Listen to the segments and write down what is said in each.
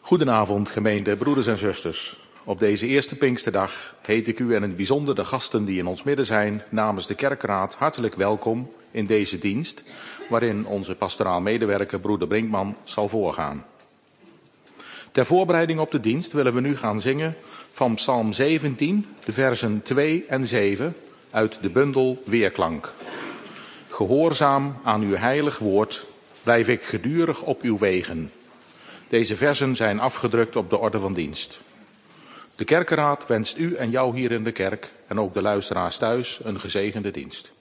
Goedenavond, gemeente, broeders en zusters. Op deze eerste Pinksterdag heet ik u en in het bijzonder de gasten die in ons midden zijn namens de kerkraad hartelijk welkom in deze dienst, waarin onze pastoraal medewerker broeder Brinkman zal voorgaan. Ter voorbereiding op de dienst willen we nu gaan zingen van Psalm 17, de versen 2 en 7 uit de bundel Weerklank. Gehoorzaam aan uw heilig woord blijf ik gedurig op uw wegen. Deze versen zijn afgedrukt op de orde van dienst. De kerkenraad wenst u en jou hier in de kerk en ook de luisteraars thuis een gezegende dienst.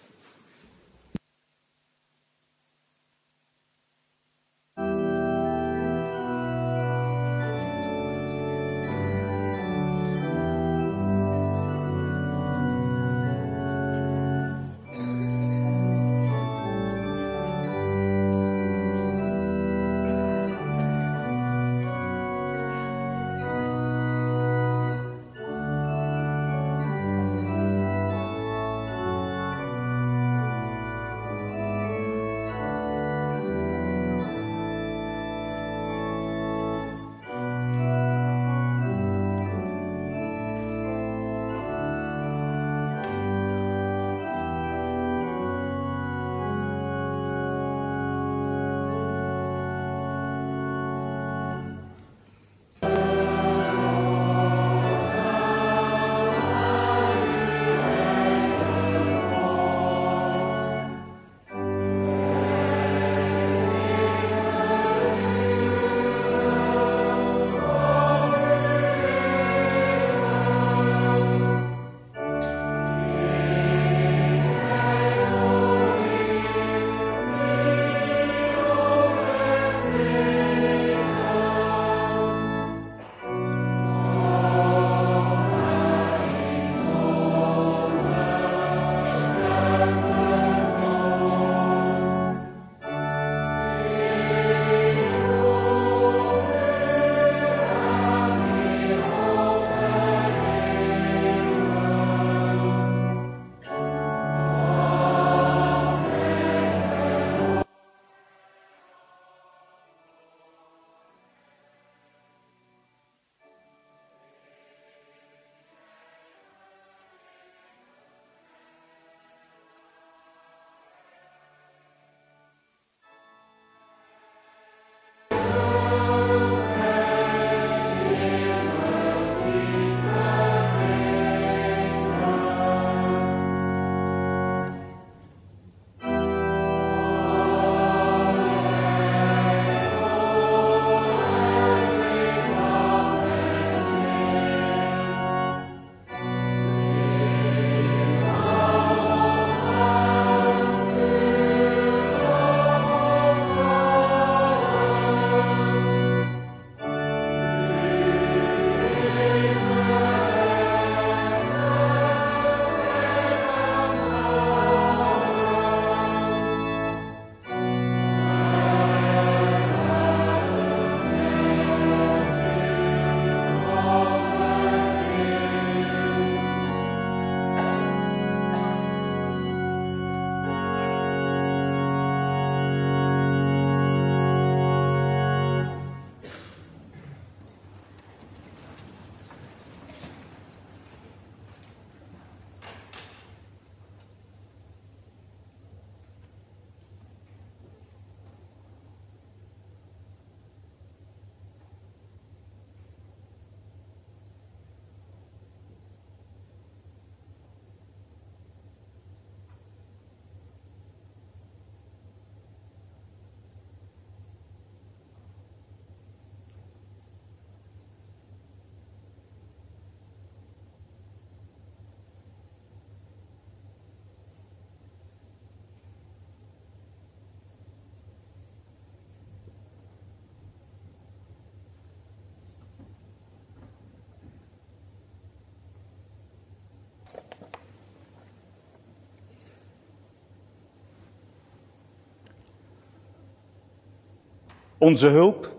Onze hulp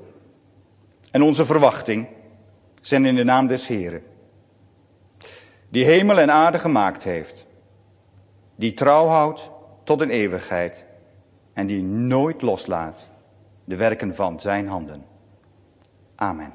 en onze verwachting zijn in de naam des Heren, die hemel en aarde gemaakt heeft, die trouw houdt tot in eeuwigheid en die nooit loslaat de werken van zijn handen. Amen.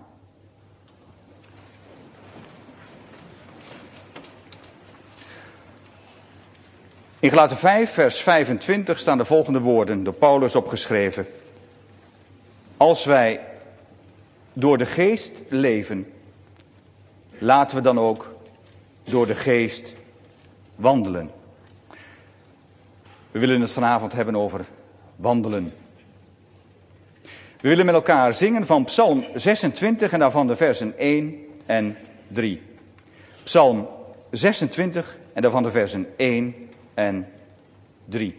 In Galaten 5, vers 25 staan de volgende woorden door Paulus opgeschreven. Als wij door de geest leven, laten we dan ook door de geest wandelen. We willen het vanavond hebben over wandelen. We willen met elkaar zingen van Psalm 26 en daarvan de versen 1 en 3. Psalm 26 en daarvan de versen 1 en 3.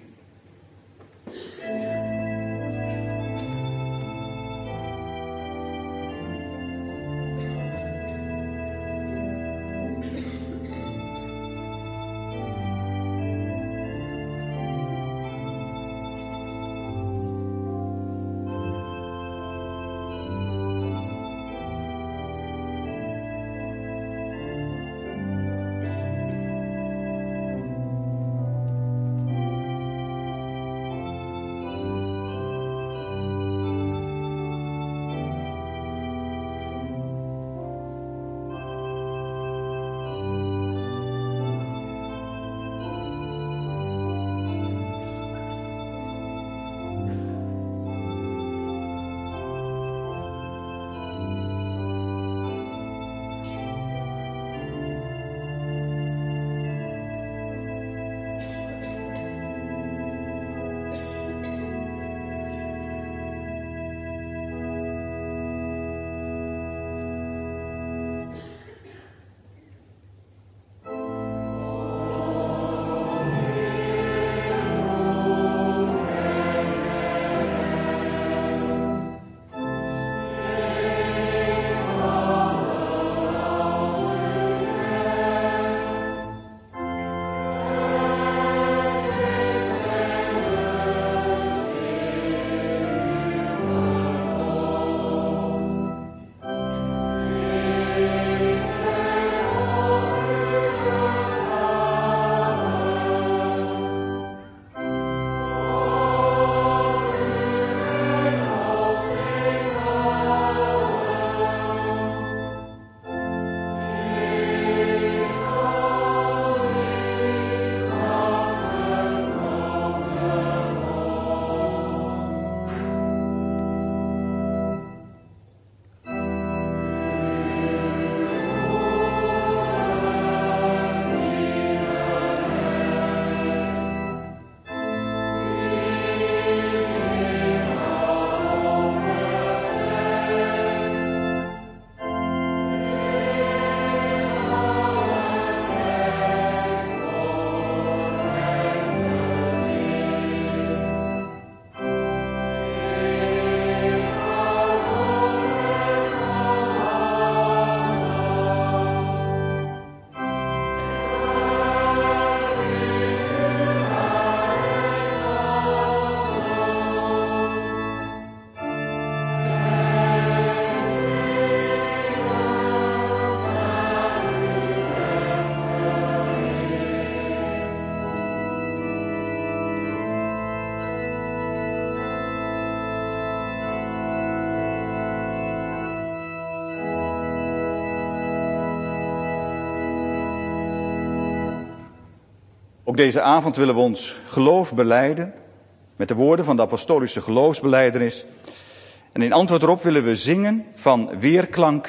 Ook deze avond willen we ons geloof belijden met de woorden van de apostolische geloofsbelijdenis. En in antwoord erop willen we zingen van Weerklank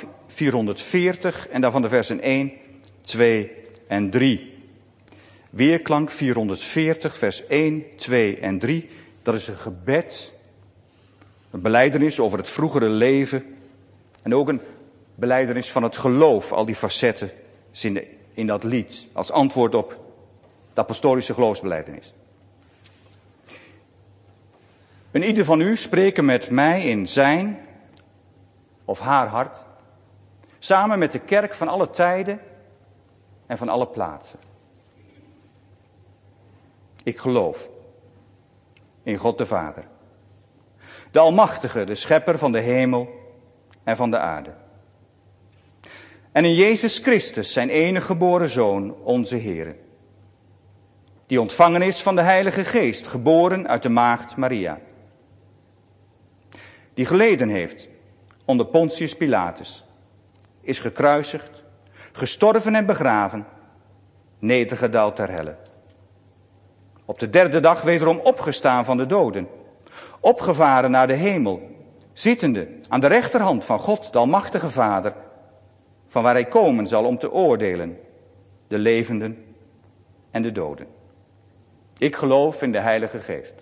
440 en daarvan de versen 1, 2 en 3. Weerklank 440, vers 1, 2 en 3. Dat is een gebed, een belijdenis over het vroegere leven en ook een belijdenis van het geloof, al die facetten in dat lied, als antwoord op de apostolische geloofsbelijdenis. En ieder van u spreken met mij in zijn of haar hart, samen met de kerk van alle tijden en van alle plaatsen. Ik geloof in God de Vader, de Almachtige, de Schepper van de hemel en van de aarde. En in Jezus Christus, zijn enige geboren Zoon, onze Heere, die ontvangen is van de Heilige Geest, geboren uit de maagd Maria, die geleden heeft onder Pontius Pilatus, is gekruisigd, gestorven en begraven, nedergedaald ter helle. Op de derde dag wederom opgestaan van de doden, opgevaren naar de hemel, zittende aan de rechterhand van God, de almachtige Vader, van waar hij komen zal om te oordelen, de levenden en de doden. Ik geloof in de Heilige Geest.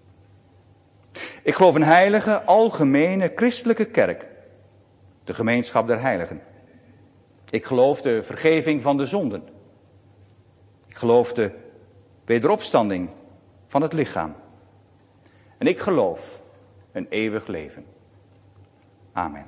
Ik geloof in heilige, algemene, christelijke kerk, de gemeenschap der heiligen. Ik geloof de vergeving van de zonden. Ik geloof de wederopstanding van het lichaam. En ik geloof een eeuwig leven. Amen.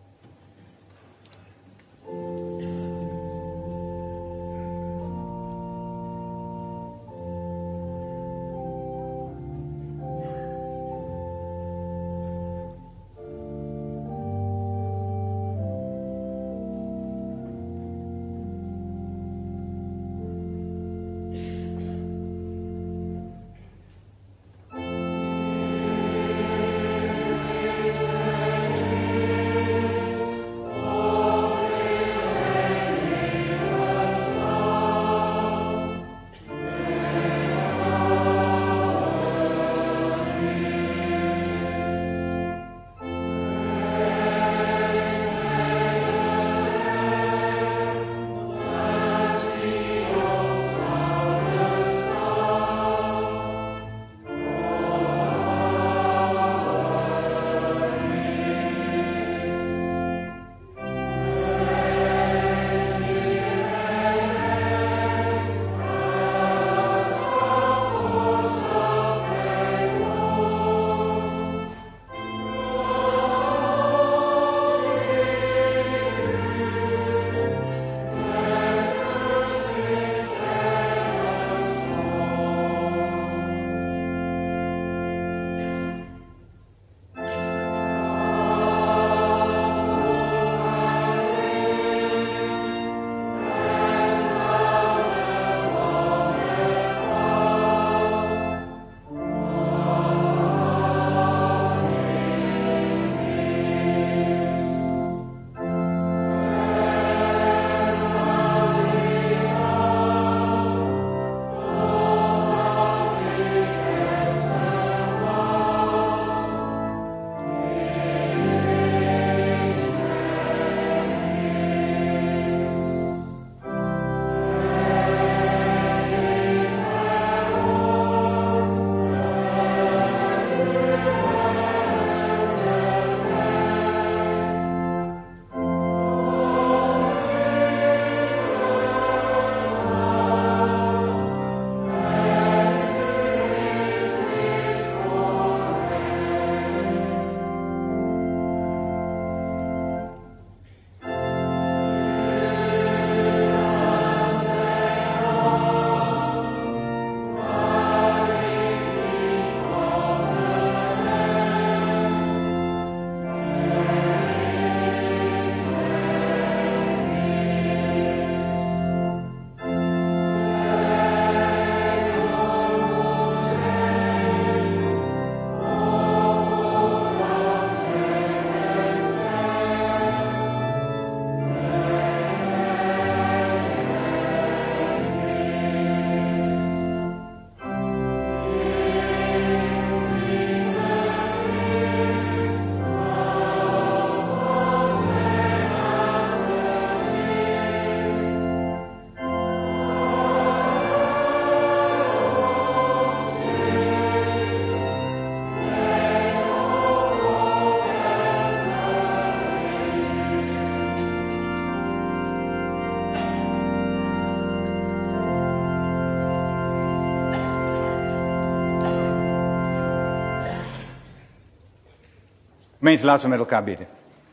Gemeente, laten we met elkaar bidden.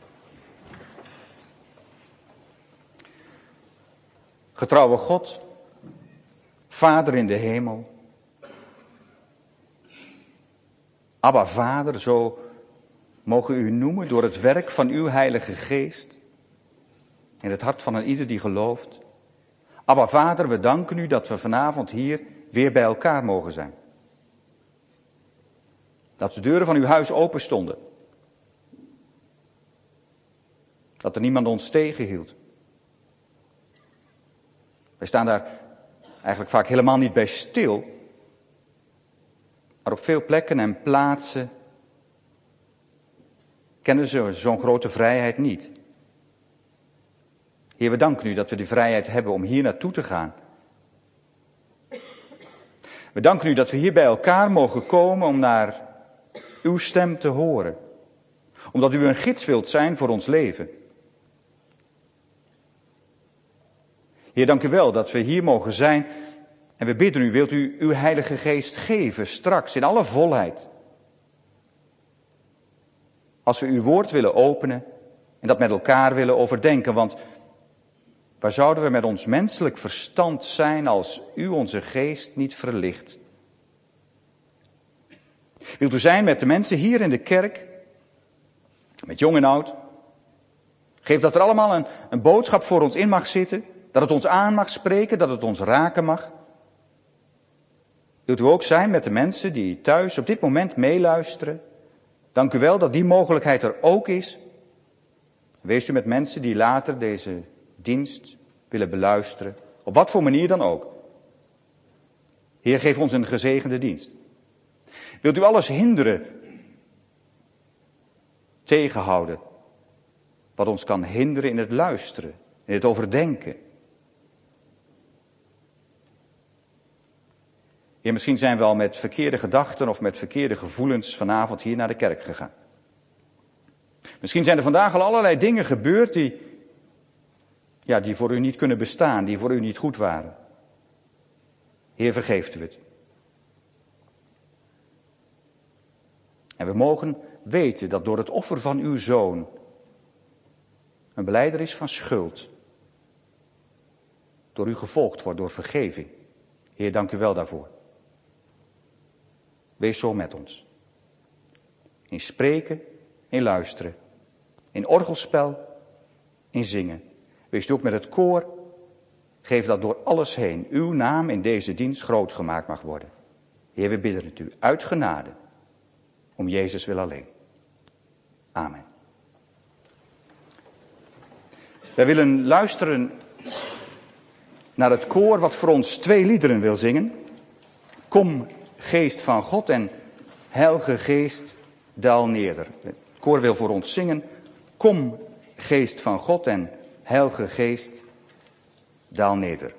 Getrouwe God, Vader in de hemel. Abba Vader, zo mogen we u noemen door het werk van uw Heilige Geest in het hart van een ieder die gelooft. Abba Vader, we danken u dat we vanavond hier weer bij elkaar mogen zijn. Dat de deuren van uw huis open stonden. Dat er niemand ons tegenhield. Wij staan daar eigenlijk vaak helemaal niet bij stil. Maar op veel plekken en plaatsen kennen ze zo'n grote vrijheid niet. Heer, we danken u dat we die vrijheid hebben om hier naartoe te gaan. We danken u dat we hier bij elkaar mogen komen om naar uw stem te horen. Omdat u een gids wilt zijn voor ons leven. Heer, dank u wel dat we hier mogen zijn. En we bidden u, wilt u uw Heilige Geest geven straks in alle volheid. Als we uw woord willen openen en dat met elkaar willen overdenken. Want waar zouden we met ons menselijk verstand zijn als u onze geest niet verlicht? Wilt u zijn met de mensen hier in de kerk, met jong en oud? Geef dat er allemaal een boodschap voor ons in mag zitten, dat het ons aan mag spreken, dat het ons raken mag. Wilt u ook zijn met de mensen die thuis op dit moment meeluisteren? Dank u wel dat die mogelijkheid er ook is. Wees u met mensen die later deze dienst willen beluisteren, op wat voor manier dan ook. Heer, geef ons een gezegende dienst. Wilt u alles hinderen, tegenhouden, wat ons kan hinderen in het luisteren, in het overdenken? Heer, misschien zijn we al met verkeerde gedachten of met verkeerde gevoelens vanavond hier naar de kerk gegaan. Misschien zijn er vandaag al allerlei dingen gebeurd die voor u niet kunnen bestaan, die voor u niet goed waren. Heer, vergeeft u het. En we mogen weten dat door het offer van uw Zoon een belijdenis van schuld door u gevolgd wordt, door vergeving. Heer, dank u wel daarvoor. Wees zo met ons. In spreken, in luisteren, in orgelspel, in zingen. Wees u ook met het koor. Geef dat door alles heen uw naam in deze dienst groot gemaakt mag worden. Heer, we bidden het u uit genade. Om Jezus wil alleen. Amen. Wij willen luisteren naar het koor wat voor ons 2 liederen wil zingen. Kom, Geest van God en Heilige Geest, daal neder. Het koor wil voor ons zingen. Kom, Geest van God en Heilige Geest, daal neder.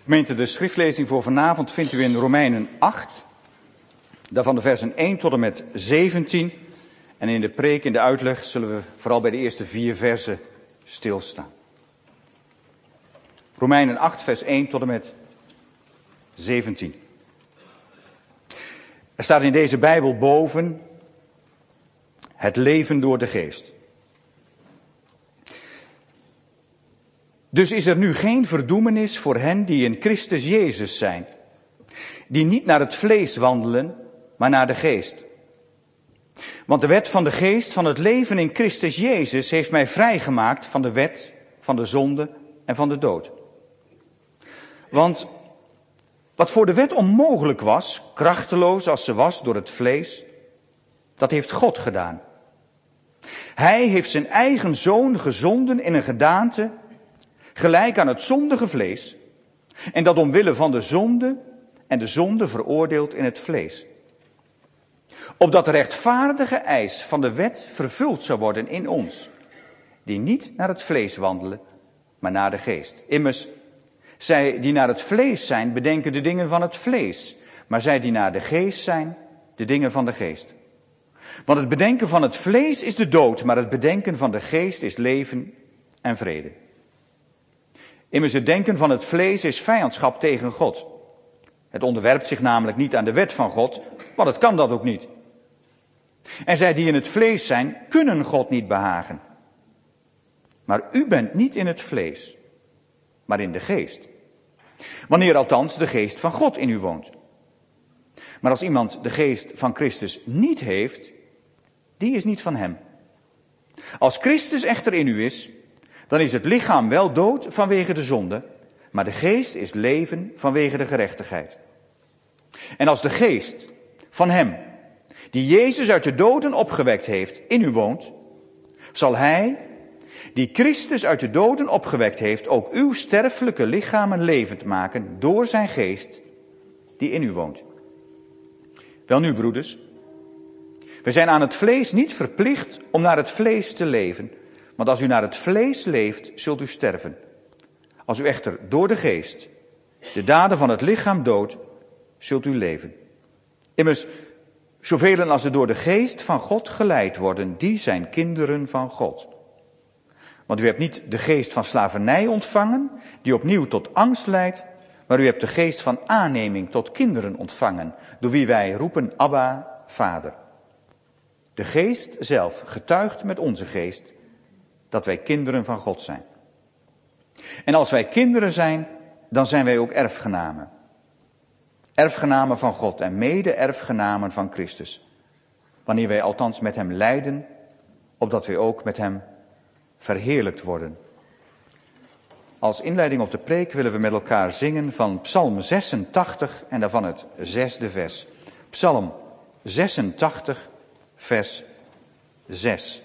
Gemeente, de schriftlezing voor vanavond vindt u in Romeinen 8, daarvan de versen 1 tot en met 17. En in de preek, in de uitleg, zullen we vooral bij de eerste 4 versen stilstaan. Romeinen 8, vers 1 tot en met 17. Er staat in deze Bijbel boven het leven door de geest. Dus is er nu geen verdoemenis voor hen die in Christus Jezus zijn, die niet naar het vlees wandelen, maar naar de geest. Want de wet van de geest van het leven in Christus Jezus heeft mij vrijgemaakt van de wet, van de zonde en van de dood. Want wat voor de wet onmogelijk was, krachteloos als ze was door het vlees, dat heeft God gedaan. Hij heeft zijn eigen zoon gezonden in een gedaante gelijk aan het zondige vlees, en dat omwille van de zonde en de zonde veroordeeld in het vlees. Opdat de rechtvaardige eis van de wet vervuld zou worden in ons, die niet naar het vlees wandelen, maar naar de geest. Immers, zij die naar het vlees zijn, bedenken de dingen van het vlees, maar zij die naar de geest zijn, de dingen van de geest. Want het bedenken van het vlees is de dood, maar het bedenken van de geest is leven en vrede. Immers het denken van het vlees is vijandschap tegen God. Het onderwerpt zich namelijk niet aan de wet van God, want het kan dat ook niet. En zij die in het vlees zijn, kunnen God niet behagen. Maar u bent niet in het vlees, maar in de geest. Wanneer althans de geest van God in u woont. Maar als iemand de geest van Christus niet heeft, die is niet van hem. Als Christus echter in u is, dan is het lichaam wel dood vanwege de zonde, maar de geest is leven vanwege de gerechtigheid. En als de geest van hem, die Jezus uit de doden opgewekt heeft, in u woont, zal hij, die Christus uit de doden opgewekt heeft, ook uw sterfelijke lichamen levend maken door zijn geest die in u woont. Welnu, broeders, we zijn aan het vlees niet verplicht om naar het vlees te leven, want als u naar het vlees leeft, zult u sterven. Als u echter door de geest de daden van het lichaam doodt, zult u leven. Immers, zoveel als er door de geest van God geleid worden, die zijn kinderen van God. Want u hebt niet de geest van slavernij ontvangen, die opnieuw tot angst leidt, maar u hebt de geest van aanneming tot kinderen ontvangen, door wie wij roepen Abba, Vader. De geest zelf getuigt met onze geest dat wij kinderen van God zijn. En als wij kinderen zijn, dan zijn wij ook erfgenamen. Erfgenamen van God en mede-erfgenamen van Christus. Wanneer wij althans met hem lijden, opdat wij ook met hem verheerlijkt worden. Als inleiding op de preek willen we met elkaar zingen van Psalm 86 en daarvan het 6e vers. Psalm 86, vers 6.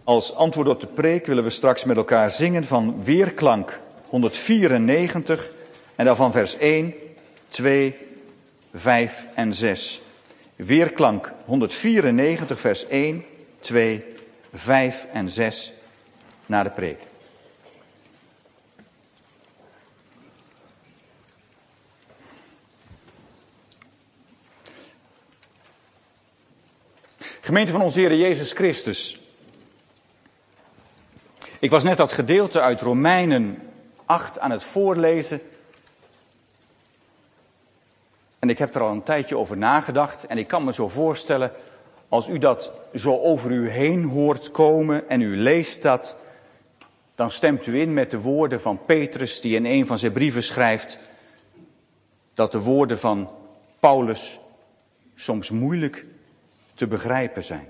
Als antwoord op de preek willen we straks met elkaar zingen van Weerklank 194 en daarvan vers 1, 2, 5 en 6. Weerklank 194 vers 1, 2, 5 en 6 na de preek. Gemeente van onze Heer Jezus Christus. Ik was net dat gedeelte uit Romeinen 8 aan het voorlezen. En ik heb er al een tijdje over nagedacht. En ik kan me zo voorstellen, als u dat zo over u heen hoort komen en u leest dat, dan stemt u in met de woorden van Petrus die in een van zijn brieven schrijft, dat de woorden van Paulus soms moeilijk te begrijpen zijn.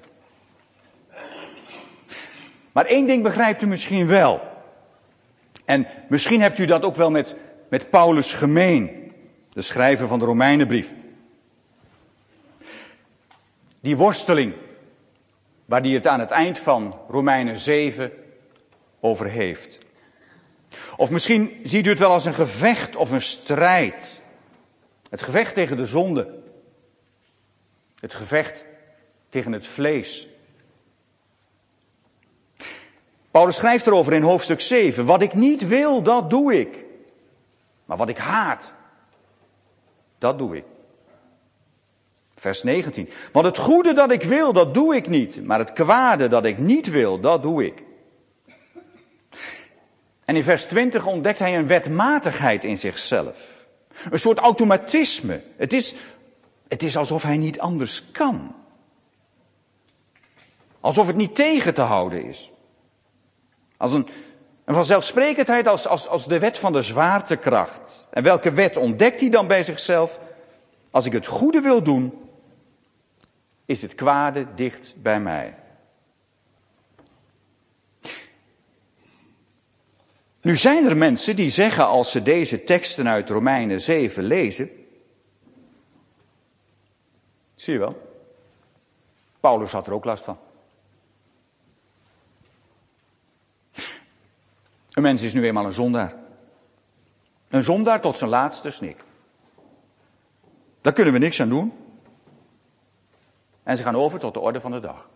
Maar één ding begrijpt u misschien wel. En misschien hebt u dat ook wel met Paulus gemeen, de schrijver van de Romeinenbrief. Die worsteling, waar hij het aan het eind van Romeinen 7 over heeft. Of misschien ziet u het wel als een gevecht of een strijd. Het gevecht tegen de zonde. Het gevecht tegen het vlees. Paulus schrijft erover in hoofdstuk 7. Wat ik niet wil, dat doe ik. Maar wat ik haat, dat doe ik. Vers 19. Want het goede dat ik wil, dat doe ik niet. Maar het kwade dat ik niet wil, dat doe ik. En in vers 20 ontdekt hij een wetmatigheid in zichzelf. Een soort automatisme. Het is alsof hij niet anders kan. Alsof het niet tegen te houden is. Als een vanzelfsprekendheid als de wet van de zwaartekracht. En welke wet ontdekt hij dan bij zichzelf? Als ik het goede wil doen, is het kwade dicht bij mij. Nu zijn er mensen die zeggen als ze deze teksten uit Romeinen 7 lezen. Zie je wel? Paulus had er ook last van. Een mens is nu eenmaal een zondaar. Een zondaar tot zijn laatste snik. Daar kunnen we niks aan doen. En ze gaan over tot de orde van de dag.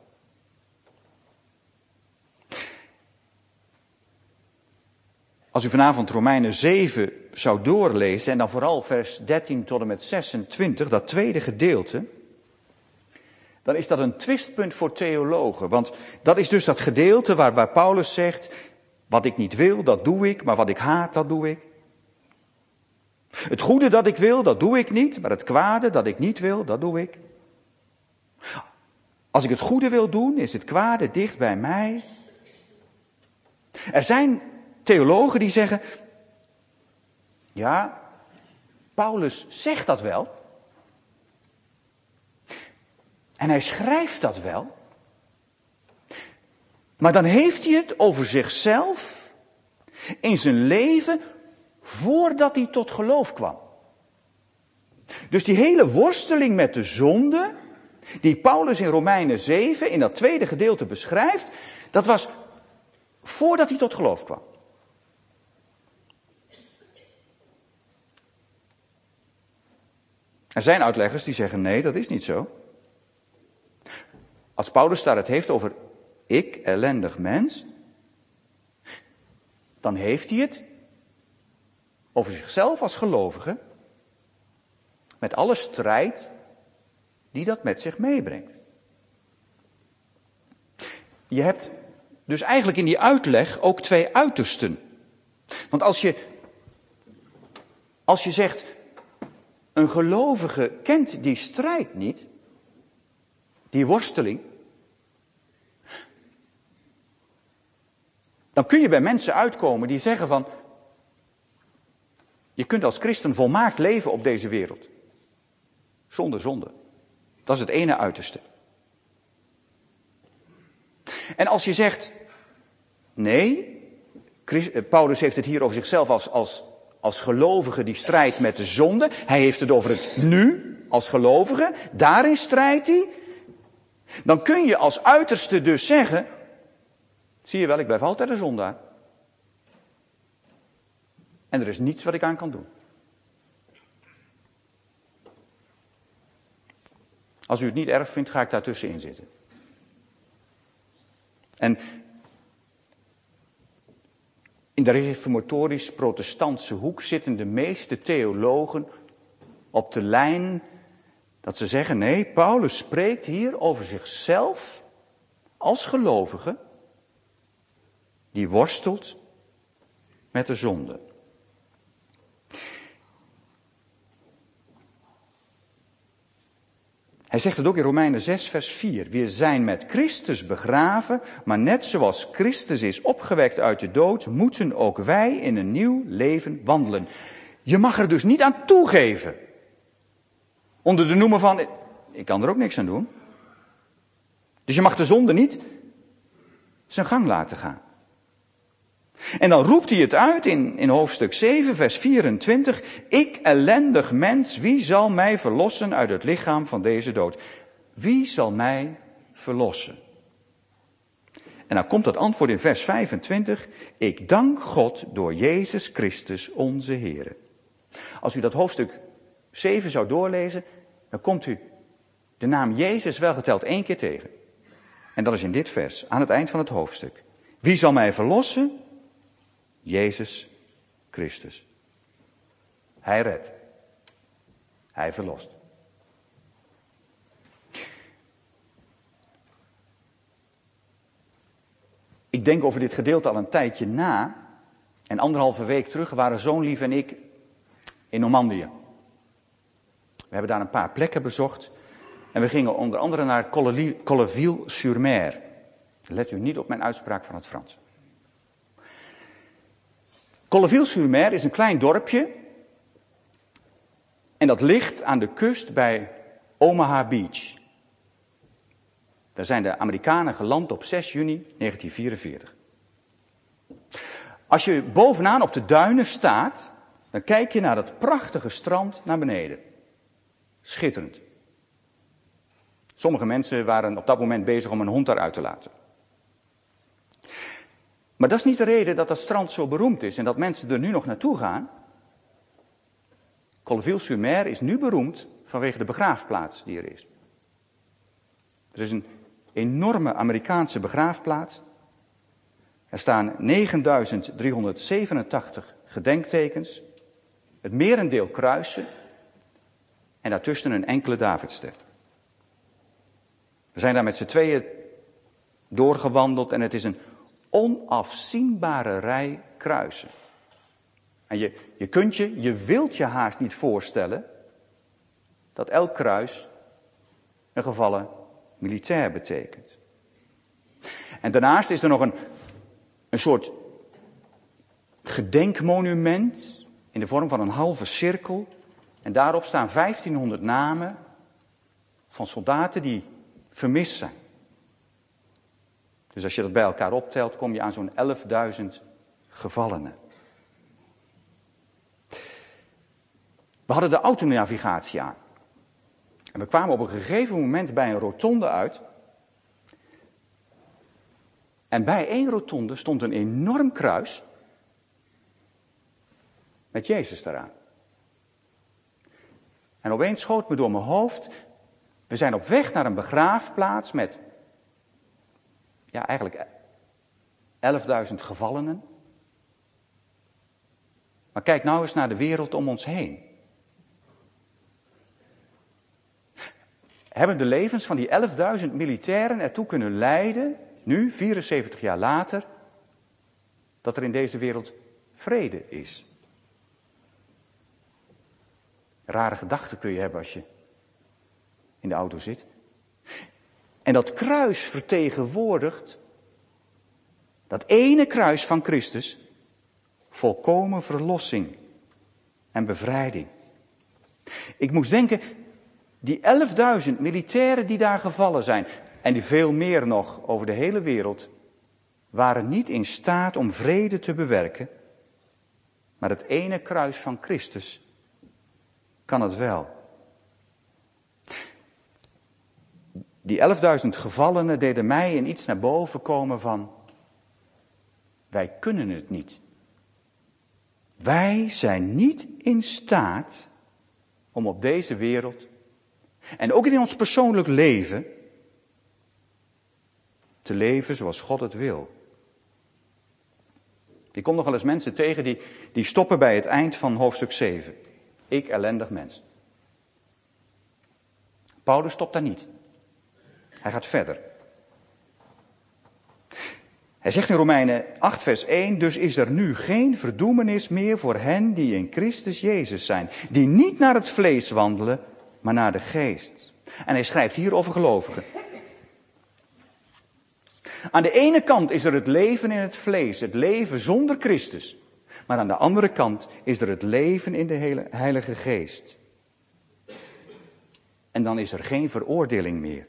Als u vanavond Romeinen 7 zou doorlezen, en dan vooral vers 13 tot en met 26, dat tweede gedeelte, dan is dat een twistpunt voor theologen. Want dat is dus dat gedeelte waar Paulus zegt, wat ik niet wil, dat doe ik, maar wat ik haat, dat doe ik. Het goede dat ik wil, dat doe ik niet, maar het kwade dat ik niet wil, dat doe ik. Als ik het goede wil doen, is het kwade dicht bij mij. Er zijn theologen die zeggen, ja, Paulus zegt dat wel. En hij schrijft dat wel. Maar dan heeft hij het over zichzelf in zijn leven voordat hij tot geloof kwam. Dus die hele worsteling met de zonde, die Paulus in Romeinen 7 in dat tweede gedeelte beschrijft, dat was voordat hij tot geloof kwam. Er zijn uitleggers die zeggen nee, dat is niet zo. Als Paulus daar het heeft over ik, ellendig mens, dan heeft hij het over zichzelf als gelovige, met alle strijd die dat met zich meebrengt. Je hebt dus eigenlijk in die uitleg ook twee uitersten. Want als je zegt, een gelovige kent die strijd niet, die worsteling, dan kun je bij mensen uitkomen die zeggen van, je kunt als christen volmaakt leven op deze wereld. Zonder zonde. Dat is het ene uiterste. En als je zegt, nee, Paulus heeft het hier over zichzelf als gelovige die strijdt met de zonde. Hij heeft het over het nu, als gelovige. Daarin strijdt hij. Dan kun je als uiterste dus zeggen, Zie je wel, ik blijf altijd een zondaar. En er is niets wat ik aan kan doen. Als u het niet erg vindt, ga ik daar tussenin zitten. En in de reformatorisch-protestantse hoek zitten de meeste theologen op de lijn dat ze zeggen, nee, Paulus spreekt hier over zichzelf als gelovige die worstelt met de zonde. Hij zegt het ook in Romeinen 6, vers 4. We zijn met Christus begraven, maar net zoals Christus is opgewekt uit de dood, moeten ook wij in een nieuw leven wandelen. Je mag er dus niet aan toegeven. Onder de noemer van, ik kan er ook niks aan doen. Dus je mag de zonde niet zijn gang laten gaan. En dan roept hij het uit in hoofdstuk 7, vers 24. Ik, ellendig mens, wie zal mij verlossen uit het lichaam van deze dood? Wie zal mij verlossen? En dan komt dat antwoord in vers 25. Ik dank God door Jezus Christus onze Heer. Als u dat hoofdstuk 7 zou doorlezen, dan komt u de naam Jezus wel geteld 1 keer tegen. En dat is in dit vers, aan het eind van het hoofdstuk. Wie zal mij verlossen? Jezus Christus. Hij redt. Hij verlost. Ik denk over dit gedeelte al een tijdje na. En 1,5 week terug waren zoon Lief en ik in Normandië. We hebben daar een paar plekken bezocht. En we gingen onder andere naar Colleville-sur-Mer. Let u niet op mijn uitspraak van het Frans. Colleville-sur-Mer is een klein dorpje. En dat ligt aan de kust bij Omaha Beach. Daar zijn de Amerikanen geland op 6 juni 1944. Als je bovenaan op de duinen staat, dan kijk je naar dat prachtige strand naar beneden. Schitterend. Sommige mensen waren op dat moment bezig om een hond daaruit te laten. Maar dat is niet de reden dat dat strand zo beroemd is en dat mensen er nu nog naartoe gaan. Colleville-sur-Mer is nu beroemd vanwege de begraafplaats die er is. Er is een enorme Amerikaanse begraafplaats. Er staan 9387 gedenktekens, het merendeel kruisen en daartussen een enkele Davidster. We zijn daar met z'n tweeën doorgewandeld en het is een onafzienbare rij kruisen. En je wilt je haast niet voorstellen dat elk kruis een gevallen militair betekent. En daarnaast is er nog een soort gedenkmonument in de vorm van een halve cirkel. En daarop staan 1500 namen van soldaten die vermist zijn. Dus als je dat bij elkaar optelt, kom je aan zo'n 11.000 gevallenen. We hadden de autonavigatie aan. En we kwamen op een gegeven moment bij een rotonde uit. En bij één rotonde stond een enorm kruis met Jezus daaraan. En opeens schoot me door mijn hoofd, we zijn op weg naar een begraafplaats met, ja eigenlijk 11.000 gevallenen. Maar kijk nou eens naar de wereld om ons heen. Hebben de levens van die 11.000 militairen ertoe kunnen leiden, nu 74 jaar later, dat er in deze wereld vrede is? Rare gedachten kun je hebben als je in de auto zit. En dat kruis vertegenwoordigt, dat ene kruis van Christus, volkomen verlossing en bevrijding. Ik moest denken, die 11.000 militairen die daar gevallen zijn, en die veel meer nog over de hele wereld, waren niet in staat om vrede te bewerken, maar het ene kruis van Christus kan het wel. Die 11.000 gevallenen deden mij in iets naar boven komen van Wij kunnen het niet. Wij zijn niet in staat om op deze wereld en ook in ons persoonlijk leven te leven zoals God het wil. Ik kom nog wel eens mensen tegen die stoppen bij het eind van hoofdstuk 7. Ik ellendig mens. Paulus stopt daar niet. Hij gaat verder. Hij zegt in Romeinen 8 vers 1, dus is er nu geen verdoemenis meer voor hen die in Christus Jezus zijn. Die niet naar het vlees wandelen, maar naar de geest. En hij schrijft hier over gelovigen. Aan de ene kant is er het leven in het vlees, het leven zonder Christus. Maar aan de andere kant is er het leven in de Heilige Geest. En dan is er geen veroordeling meer.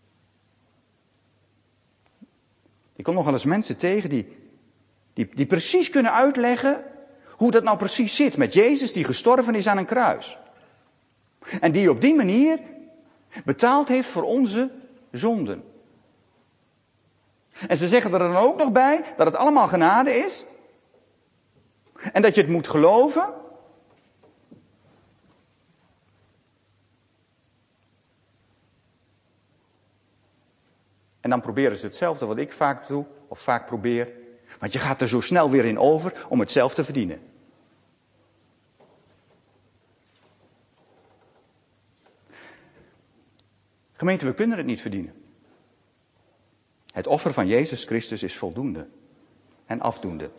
Ik kom nog wel eens mensen tegen die precies kunnen uitleggen hoe dat nou precies zit met Jezus die gestorven is aan een kruis. En die op die manier betaald heeft voor onze zonden. En ze zeggen er dan ook nog bij dat het allemaal genade is. En dat je het moet geloven. En dan proberen ze hetzelfde wat ik vaak doe, of vaak probeer. Want je gaat er zo snel weer in over om het zelf te verdienen. Gemeente, we kunnen het niet verdienen. Het offer van Jezus Christus is voldoende en afdoende.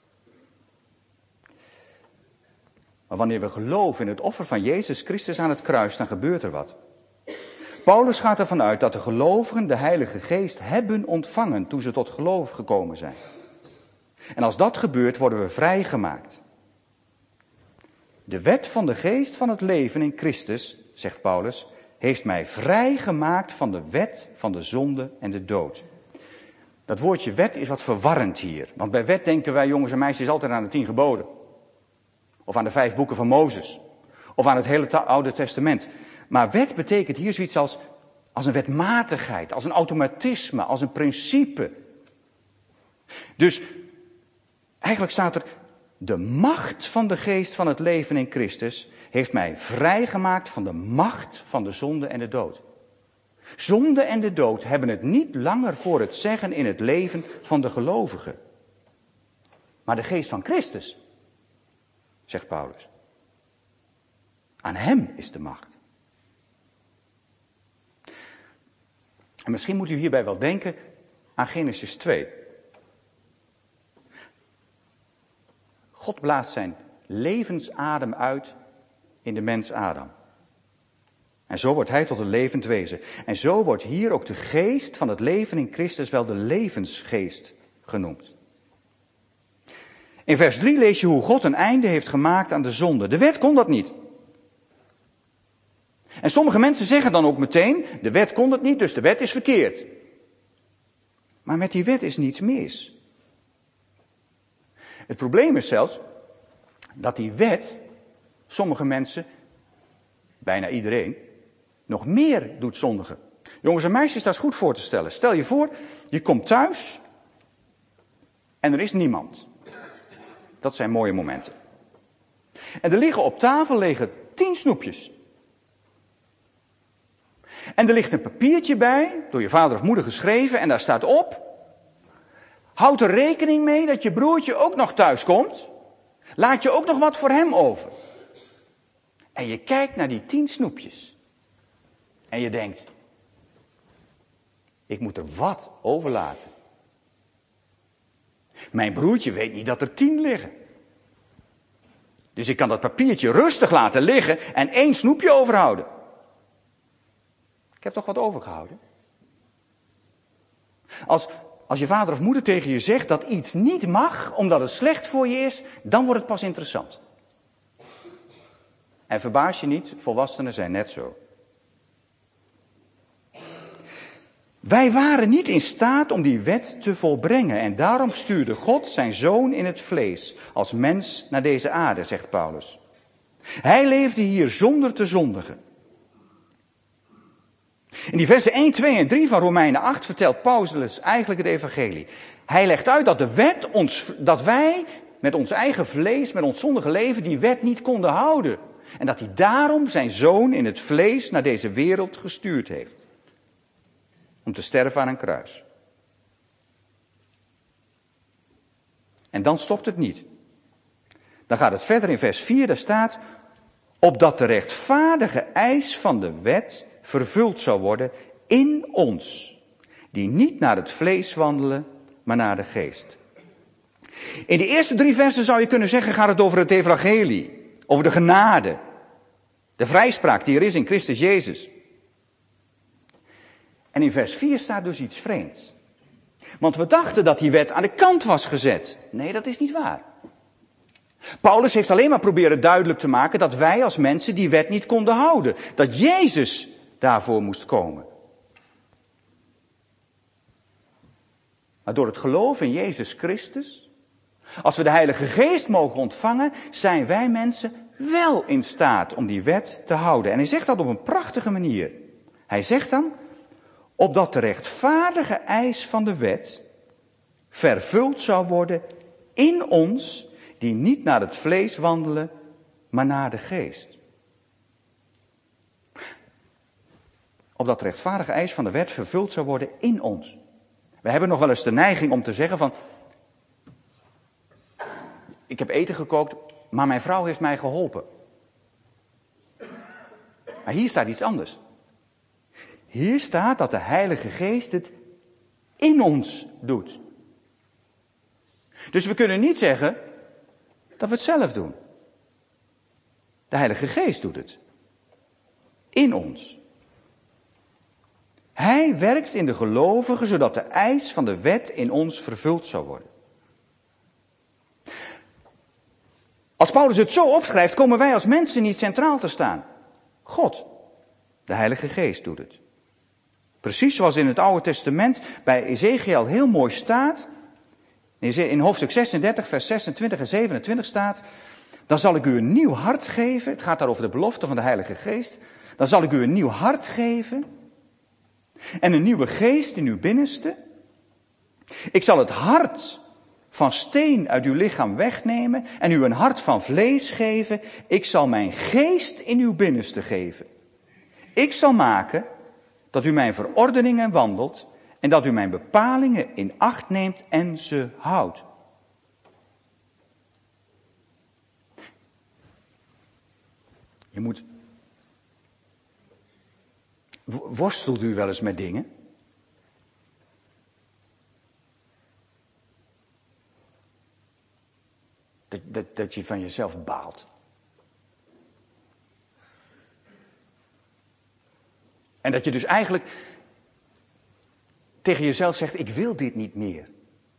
Maar wanneer we geloven in het offer van Jezus Christus aan het kruis, dan gebeurt er wat. Paulus gaat ervan uit dat de gelovigen de Heilige Geest hebben ontvangen toen ze tot geloof gekomen zijn. En als dat gebeurt, worden we vrijgemaakt. De wet van de geest van het leven in Christus, zegt Paulus, heeft mij vrijgemaakt van de wet van de zonde en de dood. Dat woordje wet is wat verwarrend hier. Want bij wet denken wij jongens en meisjes altijd aan de 10 geboden. Of aan de 5 boeken van Mozes. Of aan het hele Oude Testament. Maar wet betekent hier zoiets als een wetmatigheid, als een automatisme, als een principe. Dus eigenlijk staat er, de macht van de geest van het leven in Christus heeft mij vrijgemaakt van de macht van de zonde en de dood. Zonde en de dood hebben het niet langer voor het zeggen in het leven van de gelovige. Maar de geest van Christus, zegt Paulus. Aan hem is de macht. En misschien moet u hierbij wel denken aan Genesis 2. God blaast zijn levensadem uit in de mens Adam. En zo wordt hij tot een levend wezen. En zo wordt hier ook de geest van het leven in Christus wel de levensgeest genoemd. In vers 3 lees je hoe God een einde heeft gemaakt aan de zonde. De wet kon dat niet. En sommige mensen zeggen dan ook meteen, de wet kon het niet, dus de wet is verkeerd. Maar met die wet is niets mis. Het probleem is zelfs dat die wet sommige mensen, bijna iedereen, nog meer doet zondigen. Jongens en meisjes, dat is goed voor te stellen. Stel je voor, je komt thuis en er is niemand. Dat zijn mooie momenten. En er liggen op tafel 10 snoepjes. En er ligt een papiertje bij, door je vader of moeder geschreven, en daar staat op: houd er rekening mee dat je broertje ook nog thuis komt. Laat je ook nog wat voor hem over. En je kijkt naar die 10 snoepjes. En je denkt, ik moet er wat overlaten. Mijn broertje weet niet dat er 10 liggen. Dus ik kan dat papiertje rustig laten liggen en 1 snoepje overhouden. Ik heb toch wat overgehouden? Als je vader of moeder tegen je zegt dat iets niet mag, omdat het slecht voor je is, dan wordt het pas interessant. En verbaas je niet, volwassenen zijn net zo. Wij waren niet in staat om die wet te volbrengen en daarom stuurde God zijn zoon in het vlees als mens naar deze aarde, zegt Paulus. Hij leefde hier zonder te zondigen. In die versen 1, 2 en 3 van Romeinen 8 vertelt Paulus eigenlijk het evangelie. Hij legt uit dat de wet dat wij met ons eigen vlees, met ons zondige leven, die wet niet konden houden. En dat hij daarom zijn zoon in het vlees naar deze wereld gestuurd heeft. Om te sterven aan een kruis. En dan stopt het niet. Dan gaat het verder in vers 4, daar staat: opdat de rechtvaardige eis van de wet vervuld zou worden in ons, die niet naar het vlees wandelen, maar naar de geest. In de eerste 3 versen zou je kunnen zeggen, gaat het over het evangelie, over de genade, de vrijspraak die er is in Christus Jezus. En in vers 4 staat dus iets vreemds. Want we dachten dat die wet aan de kant was gezet. Nee, dat is niet waar. Paulus heeft alleen maar proberen duidelijk te maken dat wij als mensen die wet niet konden houden. Dat Jezus daarvoor moest komen. Maar door het geloof in Jezus Christus, als we de Heilige Geest mogen ontvangen, zijn wij mensen wel in staat om die wet te houden. En hij zegt dat op een prachtige manier. Hij zegt dan, opdat de rechtvaardige eis van de wet vervuld zou worden in ons, die niet naar het vlees wandelen, maar naar de geest. Opdat de rechtvaardige eis van de wet vervuld zou worden in ons. We hebben nog wel eens de neiging om te zeggen van, ik heb eten gekookt, maar mijn vrouw heeft mij geholpen. Maar hier staat iets anders. Hier staat dat de Heilige Geest het in ons doet. Dus we kunnen niet zeggen dat we het zelf doen. De Heilige Geest doet het. In ons. Hij werkt in de gelovigen zodat de eis van de wet in ons vervuld zou worden. Als Paulus het zo opschrijft, komen wij als mensen niet centraal te staan. God, de Heilige Geest, doet het. Precies zoals in het Oude Testament bij Ezekiel heel mooi staat. In hoofdstuk 36, vers 26 en 27 staat. Dan zal ik u een nieuw hart geven. Het gaat daar over de belofte van de Heilige Geest. Dan zal ik u een nieuw hart geven. En een nieuwe geest in uw binnenste. Ik zal het hart van steen uit uw lichaam wegnemen en u een hart van vlees geven. Ik zal mijn geest in uw binnenste geven. Ik zal maken dat u mijn verordeningen wandelt en dat u mijn bepalingen in acht neemt en ze houdt. Je moet... Worstelt u wel eens met dingen? Dat je van jezelf baalt. En dat je dus eigenlijk tegen jezelf zegt, ik wil dit niet meer.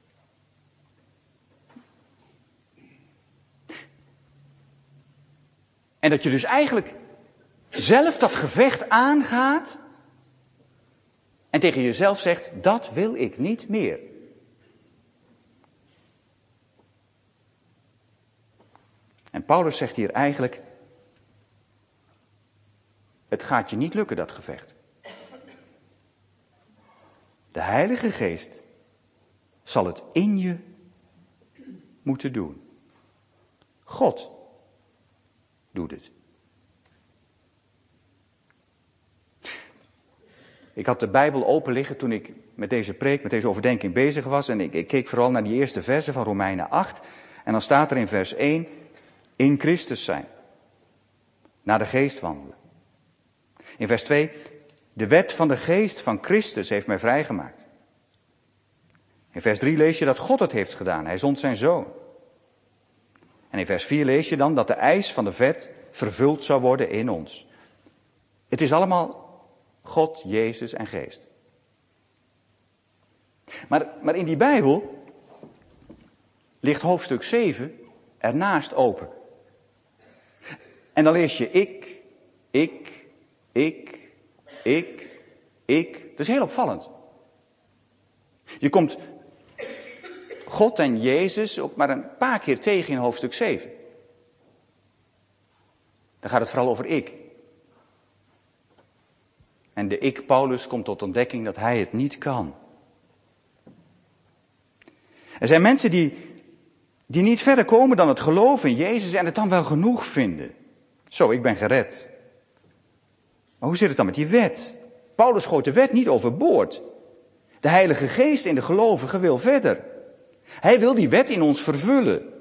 En dat je dus eigenlijk zelf dat gevecht aangaat en tegen jezelf zegt, dat wil ik niet meer. En Paulus zegt hier eigenlijk, het gaat je niet lukken, dat gevecht. De Heilige Geest zal het in je moeten doen. God doet het. Ik had de Bijbel open liggen toen ik met deze preek, met deze overdenking bezig was. En ik keek vooral naar die eerste versen van Romeinen 8. En dan staat er in vers 1, in Christus zijn. Naar de geest wandelen. In vers 2, de wet van de geest van Christus heeft mij vrijgemaakt. In vers 3 lees je dat God het heeft gedaan. Hij zond zijn zoon. En in vers 4 lees je dan dat de eis van de wet vervuld zou worden in ons. Het is allemaal God, Jezus en Geest. Maar in die Bijbel ligt hoofdstuk 7 ernaast open. En dan lees je ik. Dat is heel opvallend. Je komt God en Jezus ook maar een paar keer tegen in hoofdstuk 7. Dan gaat het vooral over ik. En de ik, Paulus, komt tot ontdekking dat hij het niet kan. Er zijn mensen die niet verder komen dan het geloof in Jezus en het dan wel genoeg vinden. Zo, ik ben gered. Maar hoe zit het dan met die wet? Paulus gooit de wet niet overboord. De Heilige Geest in de gelovigen wil verder. Hij wil die wet in ons vervullen.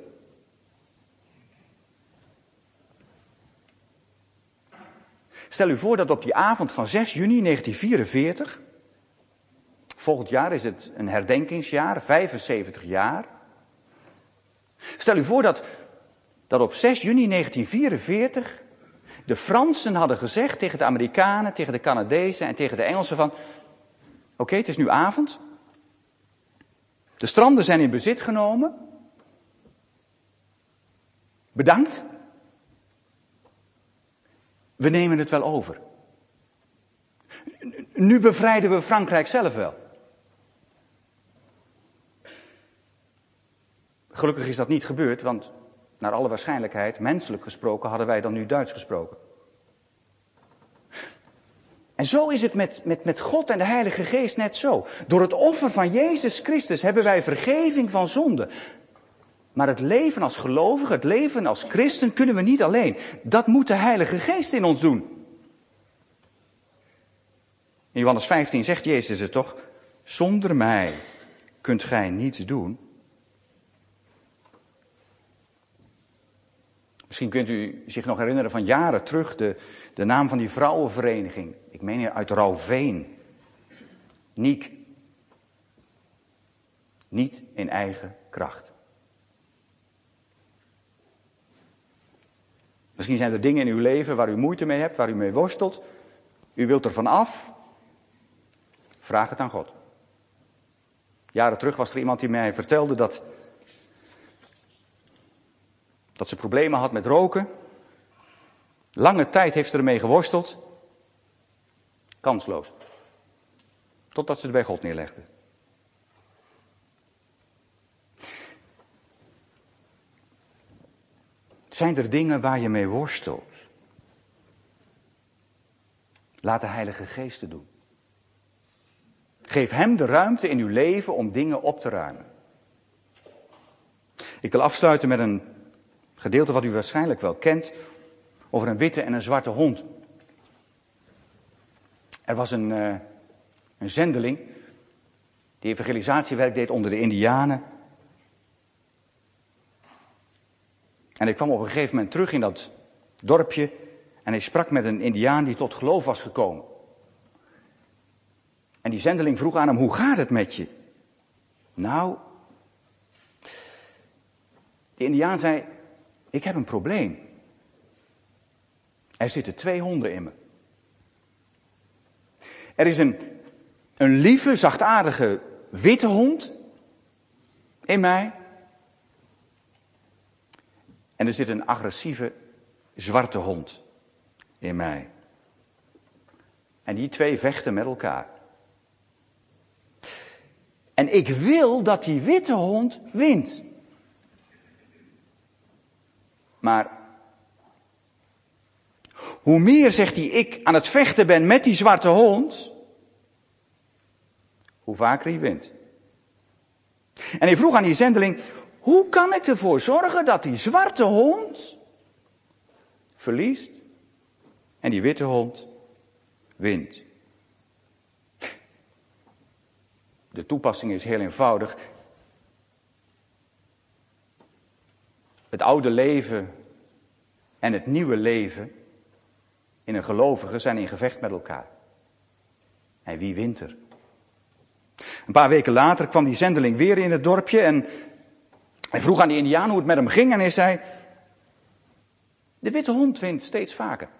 Stel u voor dat op die avond van 6 juni 1944... volgend jaar is het een herdenkingsjaar, 75 jaar. Stel u voor dat op 6 juni 1944... de Fransen hadden gezegd tegen de Amerikanen, tegen de Canadezen en tegen de Engelsen van... Oké, het is nu avond. De stranden zijn in bezit genomen. Bedankt. We nemen het wel over. Nu bevrijden we Frankrijk zelf wel. Gelukkig is dat niet gebeurd, want naar alle waarschijnlijkheid, menselijk gesproken, hadden wij dan nu Duits gesproken. En zo is het met God en de Heilige Geest net zo. Door het offer van Jezus Christus hebben wij vergeving van zonde. Maar het leven als gelovige, het leven als christen kunnen we niet alleen. Dat moet de Heilige Geest in ons doen. In Johannes 15 zegt Jezus het toch? Zonder mij kunt gij niets doen. Misschien kunt u zich nog herinneren van jaren terug de naam van die vrouwenvereniging. Ik meen uit Rauwveen. Niek. Niet in eigen kracht. Misschien zijn er dingen in uw leven waar u moeite mee hebt, waar u mee worstelt. U wilt er van af. Vraag het aan God. Jaren terug was er iemand die mij vertelde dat ze problemen had met roken. Lange tijd heeft ze ermee geworsteld. Kansloos. Totdat ze het bij God neerlegde. Zijn er dingen waar je mee worstelt? Laat de Heilige Geest het doen. Geef hem de ruimte in uw leven om dingen op te ruimen. Ik wil afsluiten met een gedeelte wat u waarschijnlijk wel kent, over een witte en een zwarte hond. Er was een zendeling die evangelisatiewerk deed onder de Indianen. En hij kwam op een gegeven moment terug in dat dorpje en hij sprak met een Indiaan die tot geloof was gekomen. En die zendeling vroeg aan hem, hoe gaat het met je? Nou, de Indiaan zei, ik heb een probleem. Er zitten 2 honden in me. Er is een lieve, zachtaardige witte hond in mij. En er zit een agressieve zwarte hond in mij. En die 2 vechten met elkaar. En ik wil dat die witte hond wint. Maar hoe meer, zegt hij, ik aan het vechten ben met die zwarte hond, hoe vaker hij wint. En hij vroeg aan die zendeling, hoe kan ik ervoor zorgen dat die zwarte hond verliest en die witte hond wint? De toepassing is heel eenvoudig. Het oude leven en het nieuwe leven in een gelovige zijn in gevecht met elkaar. En wie wint er? Een paar weken later kwam die zendeling weer in het dorpje en hij vroeg aan die Indiaan hoe het met hem ging en hij zei, de witte hond wint steeds vaker.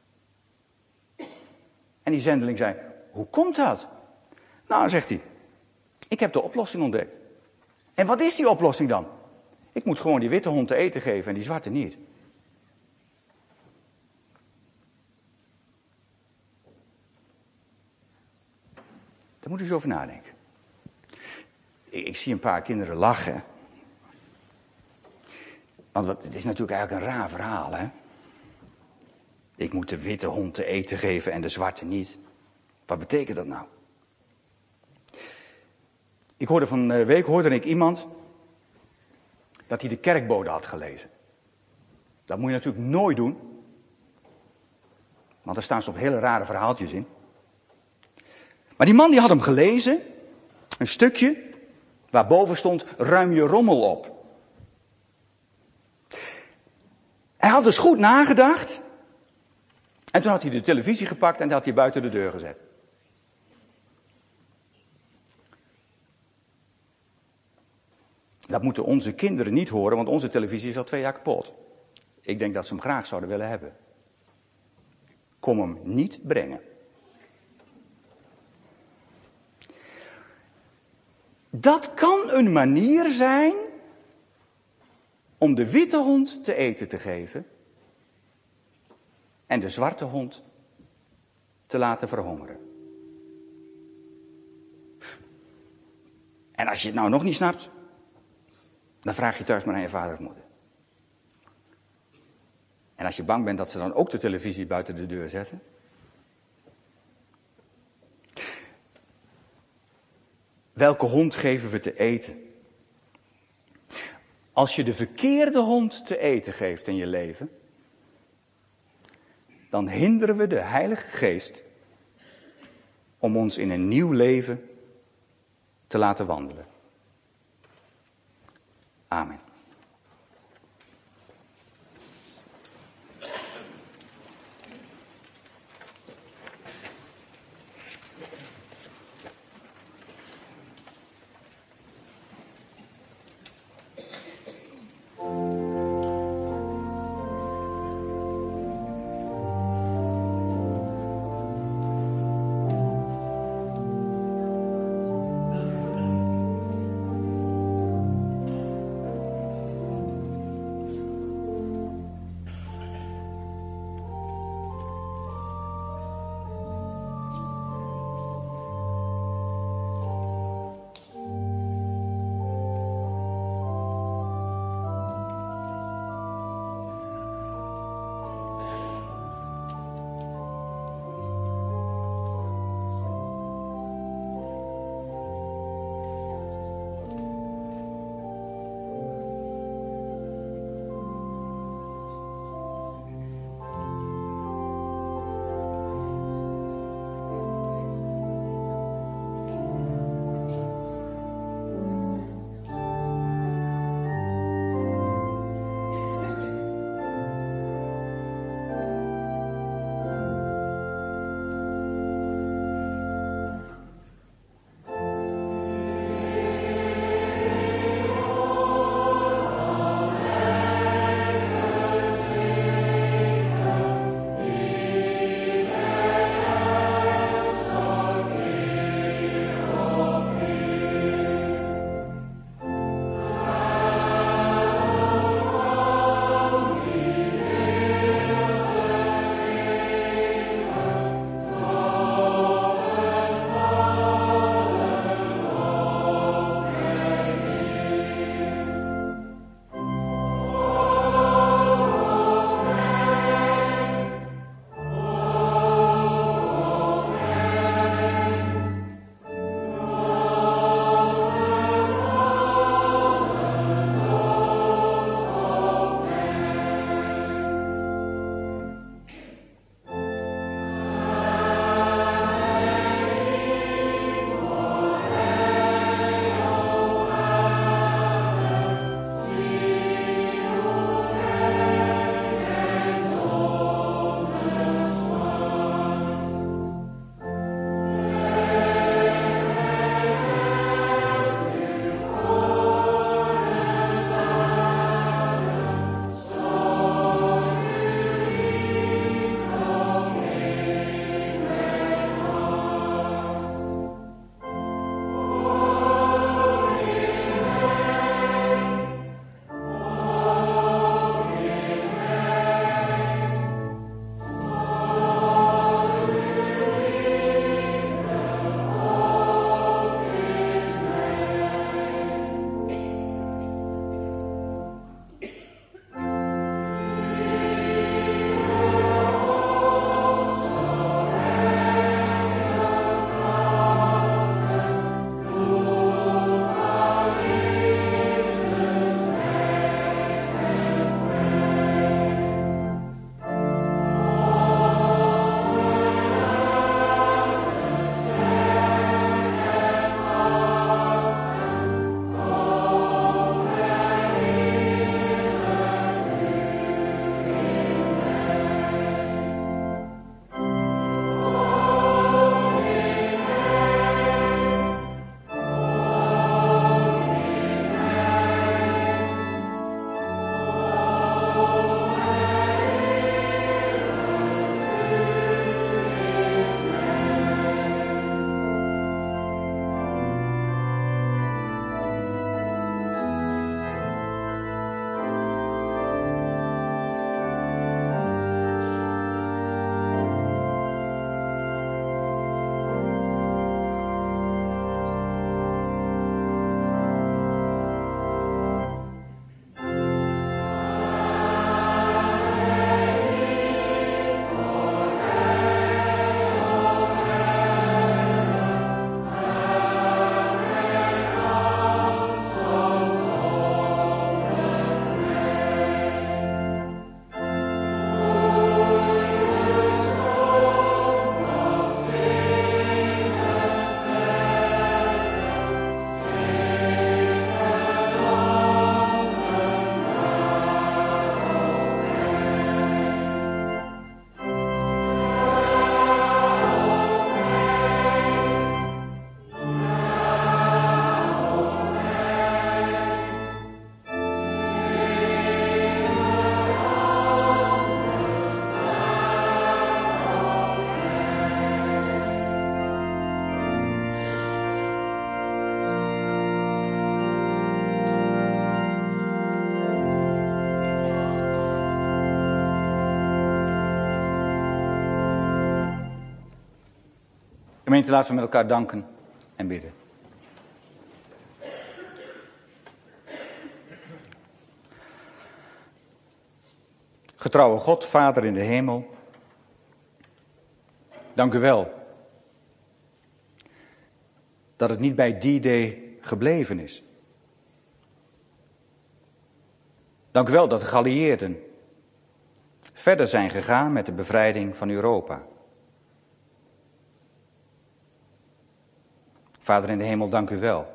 En die zendeling zei, hoe komt dat? Nou, zegt hij, ik heb de oplossing ontdekt. En wat is die oplossing dan? Ik moet gewoon die witte hond te eten geven en die zwarte niet. Daar moet u eens over nadenken. Ik zie een paar kinderen lachen. Want het is natuurlijk eigenlijk een raar verhaal, hè? Ik moet de witte hond te eten geven en de zwarte niet. Wat betekent dat nou? Van week hoorde ik iemand dat hij de kerkbode had gelezen. Dat moet je natuurlijk nooit doen. Want daar staan soms hele rare verhaaltjes in. Maar die man die had hem gelezen. Een stukje waarboven stond: ruim je rommel op. Hij had dus goed nagedacht. En toen had hij de televisie gepakt en die had hij buiten de deur gezet. Dat moeten onze kinderen niet horen, want onze televisie is al 2 jaar kapot. Ik denk dat ze hem graag zouden willen hebben. Kom hem niet brengen. Dat kan een manier zijn om de witte hond te eten te geven en de zwarte hond te laten verhongeren. En als je het nou nog niet snapt, dan vraag je thuis maar aan je vader of moeder. En als je bang bent dat ze dan ook de televisie buiten de deur zetten. Welke hond geven we te eten? Als je de verkeerde hond te eten geeft in je leven, dan hinderen we de Heilige Geest om ons in een nieuw leven te laten wandelen. Amen. Gemeente, laten we met elkaar danken en bidden. Getrouwe God, Vader in de hemel, dank u wel dat het niet bij D-Day gebleven is. Dank u wel dat de geallieerden verder zijn gegaan met de bevrijding van Europa. Vader in de hemel, dank u wel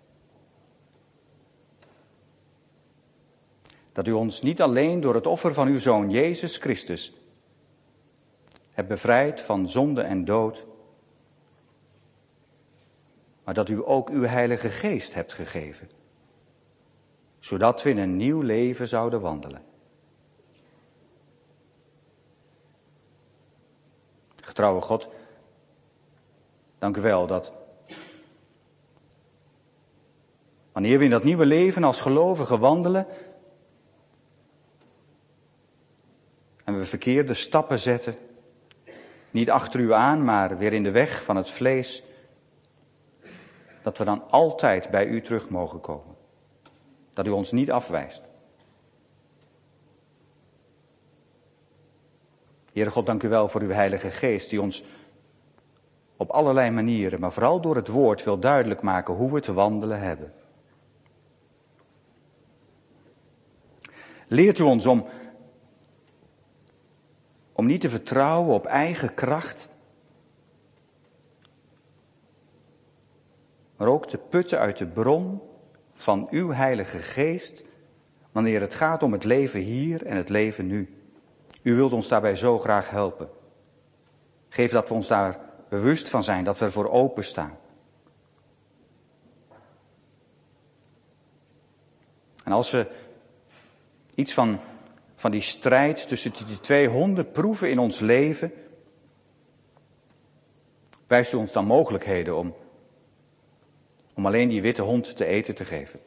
dat u ons niet alleen door het offer van uw Zoon Jezus Christus hebt bevrijd van zonde en dood, maar dat u ook uw Heilige Geest hebt gegeven, zodat we in een nieuw leven zouden wandelen. Getrouwe God, dank u wel dat wanneer we in dat nieuwe leven als gelovigen wandelen en we verkeerde stappen zetten, niet achter u aan, maar weer in de weg van het vlees, dat we dan altijd bij u terug mogen komen. Dat u ons niet afwijst. Heere God, dank u wel voor uw Heilige Geest, die ons op allerlei manieren, maar vooral door het woord, wil duidelijk maken hoe we te wandelen hebben. Leert u ons om niet te vertrouwen op eigen kracht, maar ook te putten uit de bron van uw Heilige Geest, wanneer het gaat om het leven hier en het leven nu. U wilt ons daarbij zo graag helpen. Geef dat we ons daar bewust van zijn, dat we ervoor openstaan. En als we iets van die strijd tussen die twee honden proeven in ons leven, wijst u ons dan mogelijkheden om alleen die witte hond te eten te geven.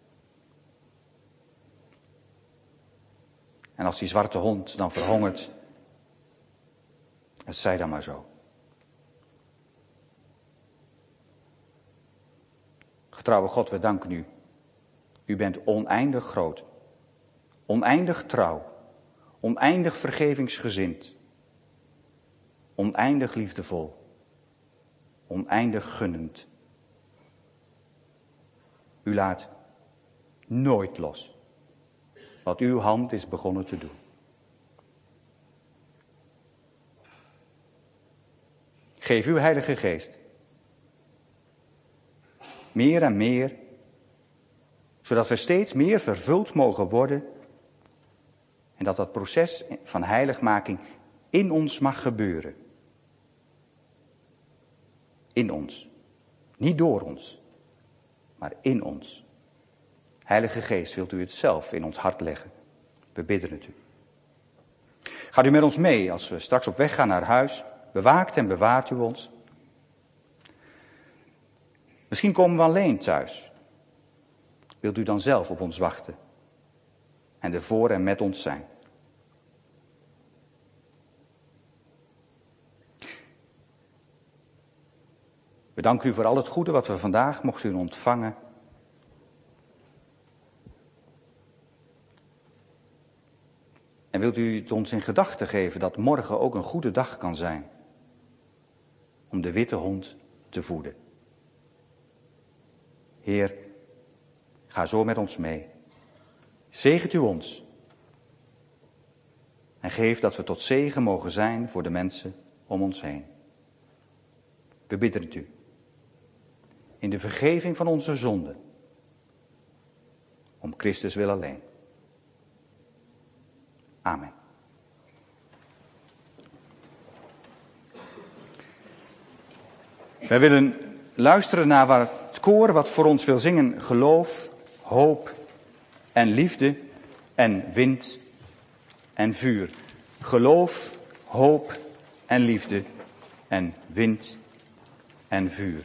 En als die zwarte hond dan verhongert, het zij dan maar zo. Getrouwe God, we danken u. U bent oneindig groot, oneindig trouw, oneindig vergevingsgezind, oneindig liefdevol, oneindig gunnend. U laat nooit los wat uw hand is begonnen te doen. Geef uw Heilige Geest meer en meer, zodat we steeds meer vervuld mogen worden en dat dat proces van heiligmaking in ons mag gebeuren. In ons. Niet door ons, maar in ons. Heilige Geest, wilt u het zelf in ons hart leggen? We bidden het u. Gaat u met ons mee als we straks op weg gaan naar huis? Bewaakt en bewaart u ons. Misschien komen we alleen thuis. Wilt u dan zelf op ons wachten en er voor en met ons zijn? We danken u voor al het goede wat we vandaag mochten ontvangen. En wilt u het ons in gedachten geven dat morgen ook een goede dag kan zijn om de witte hond te voeden. Heer, ga zo met ons mee. Zegent u ons. En geef dat we tot zegen mogen zijn voor de mensen om ons heen. We bidden het u. In de vergeving van onze zonden. Om Christus wil alleen. Amen. Wij willen luisteren naar het koor wat voor ons wil zingen. Geloof, hoop en liefde en wind en vuur. Geloof, hoop en liefde en wind en vuur.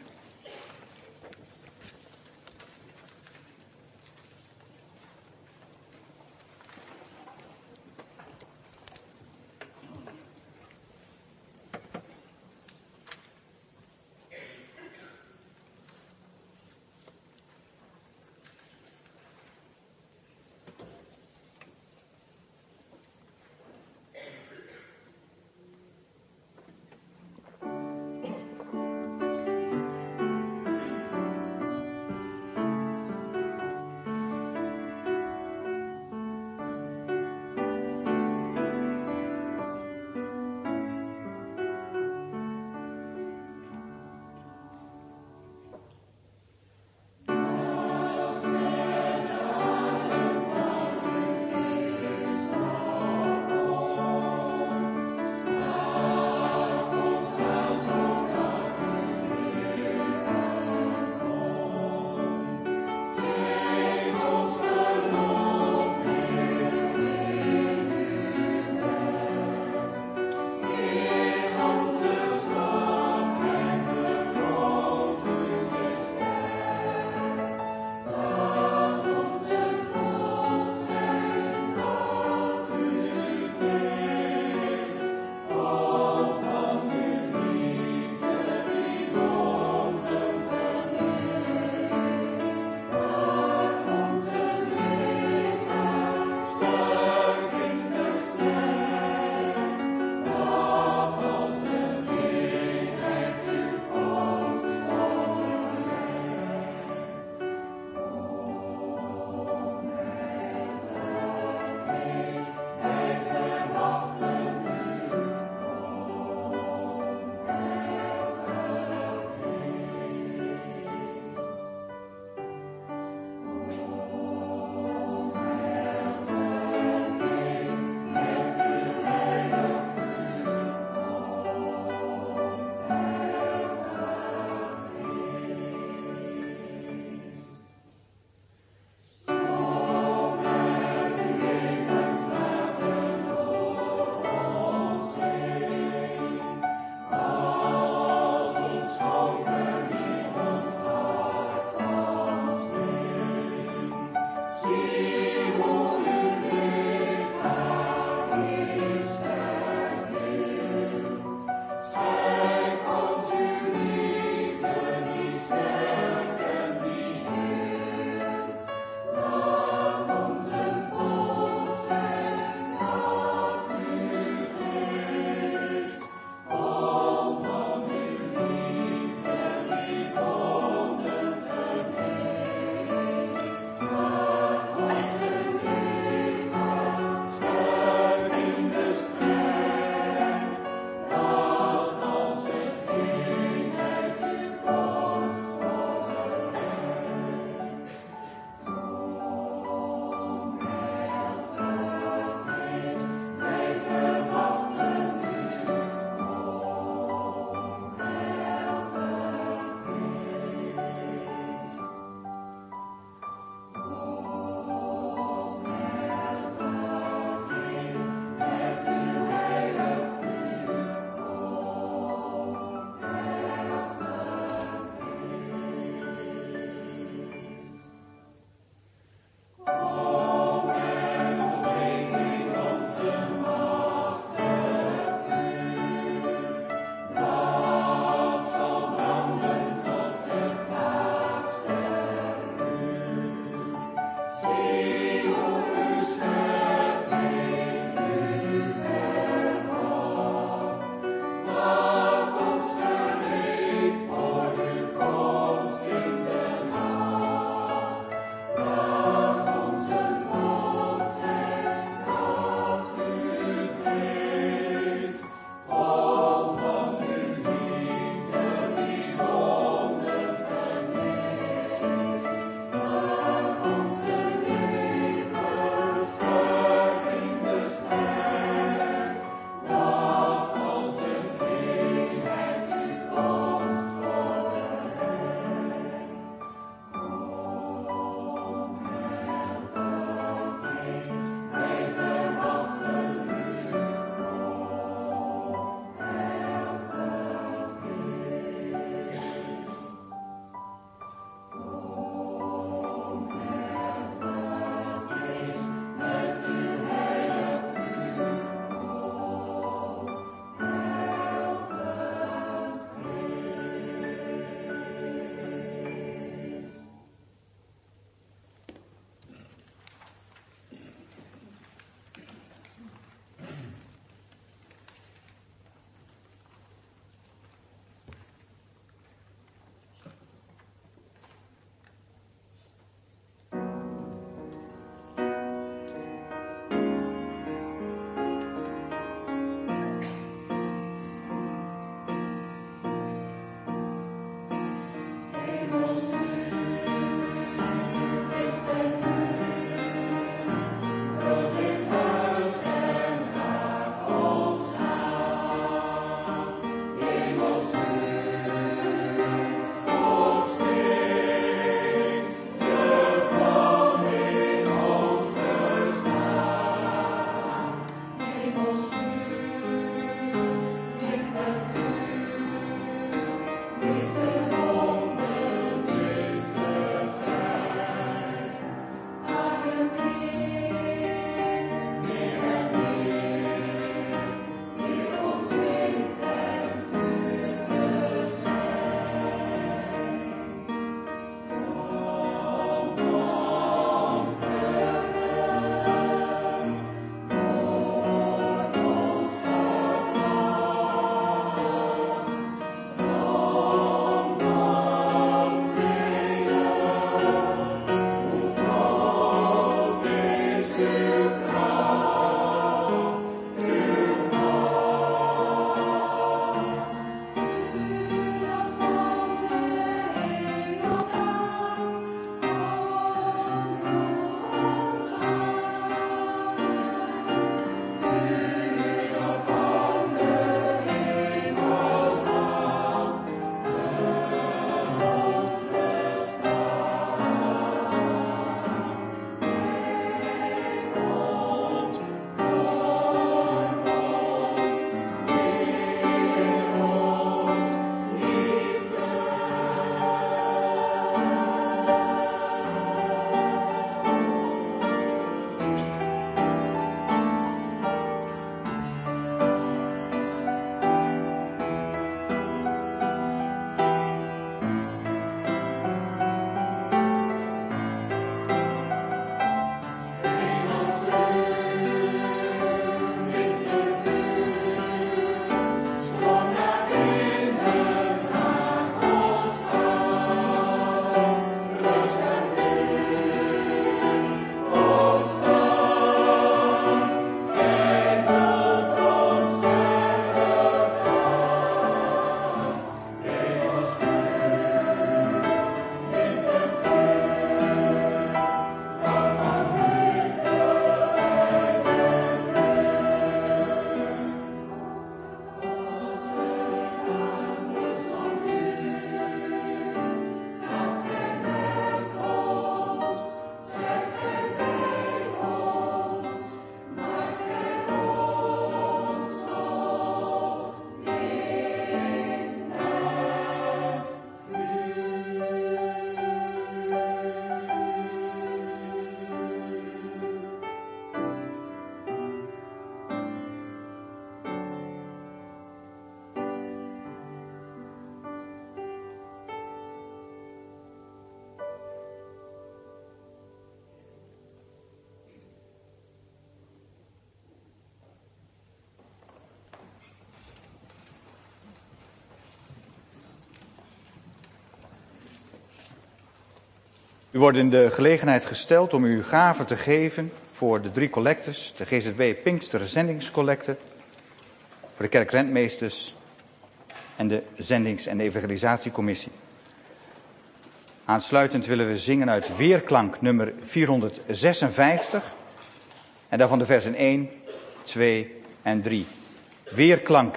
U wordt in de gelegenheid gesteld om uw gaven te geven voor de 3 collectes, de GZB Pinkster Zendingscollecte, voor de kerkrentmeesters en de Zendings- en Evangelisatiecommissie. Aansluitend willen we zingen uit Weerklank nummer 456 en daarvan de versen 1, 2 en 3. Weerklank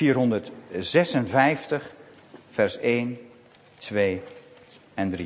456, vers 1, 2 en 3.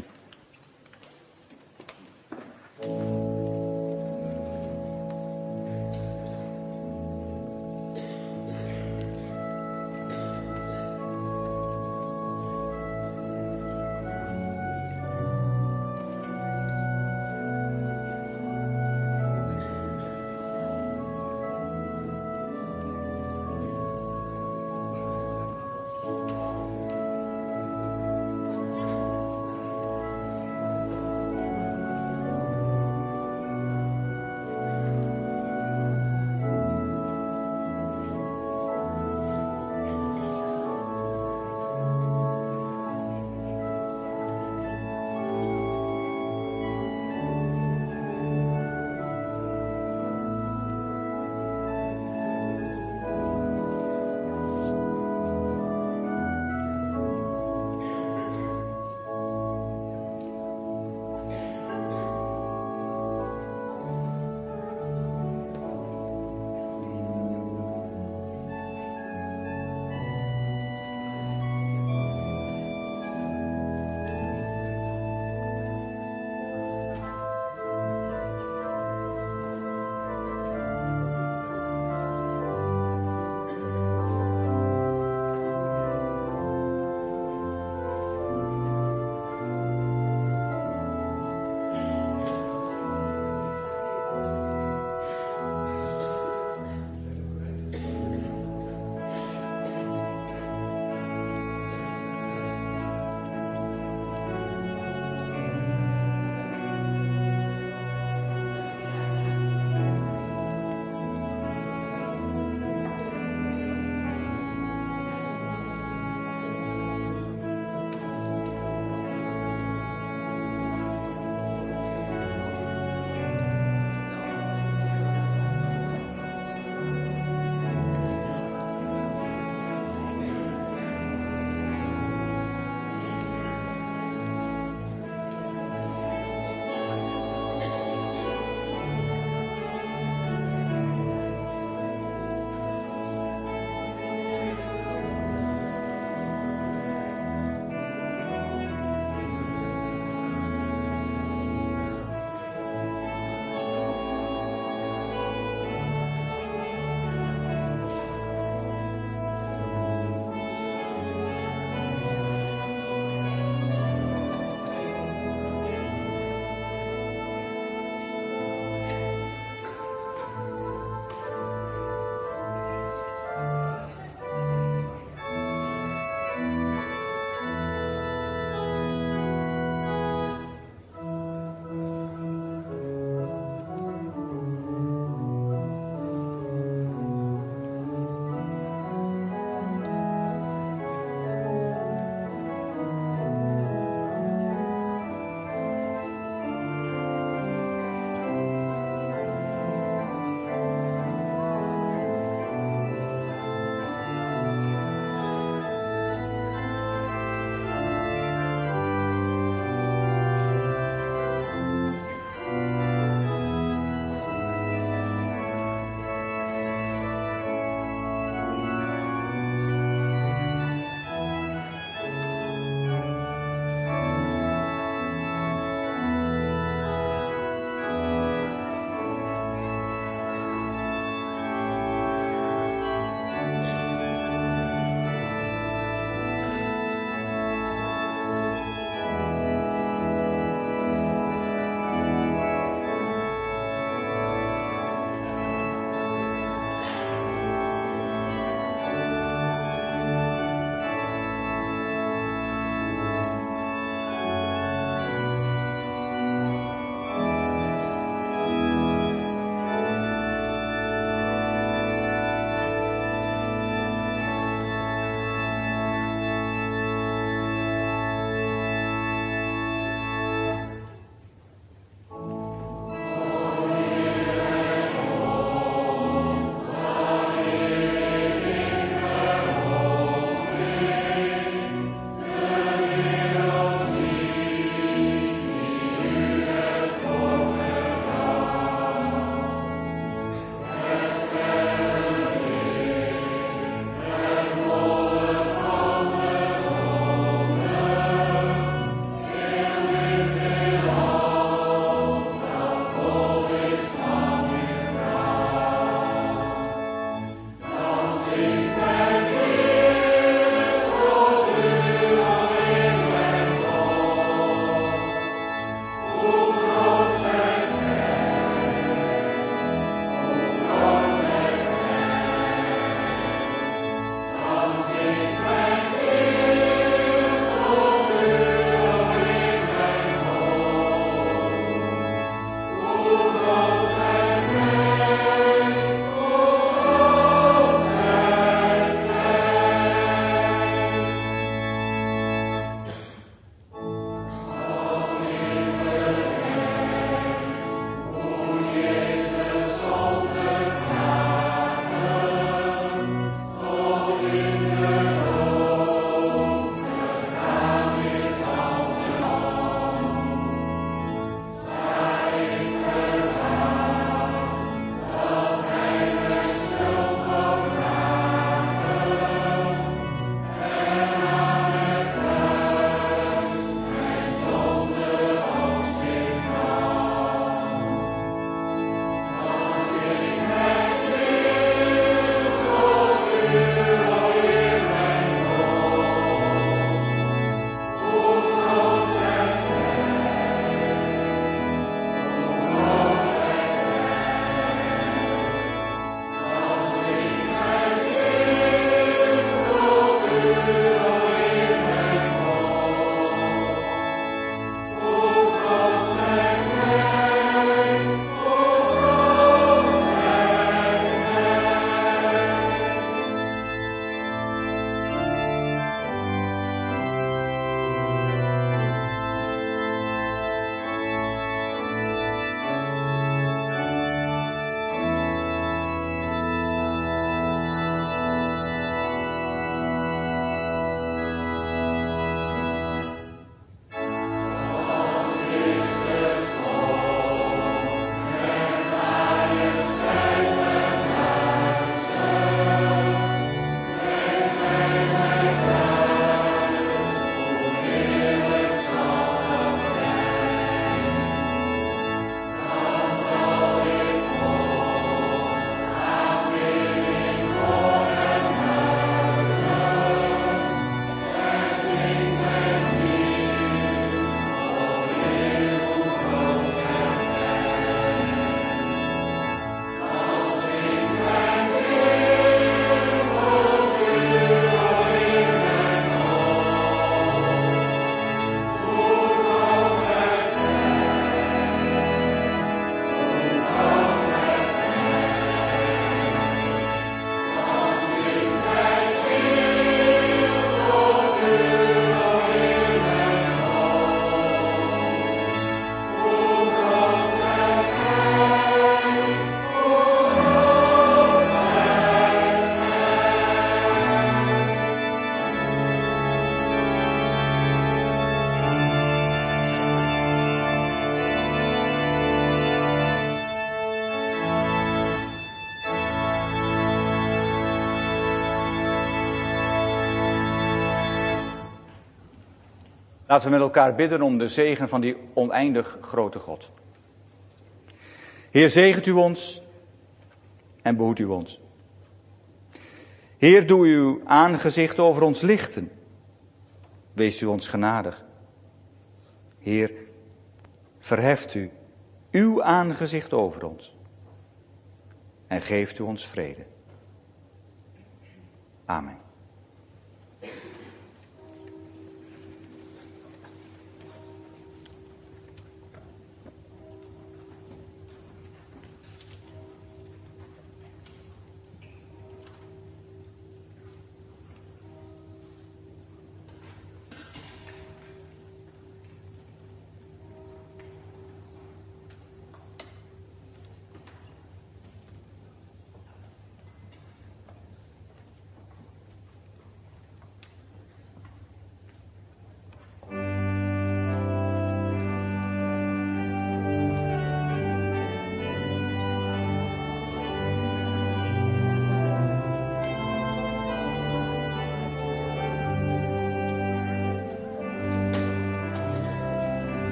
Laten we met elkaar bidden om de zegen van die oneindig grote God. Heer, zegent u ons en behoedt u ons. Heer, doe uw aangezicht over ons lichten. Wees u ons genadig. Heer, verheft u uw aangezicht over ons en geeft u ons vrede. Amen.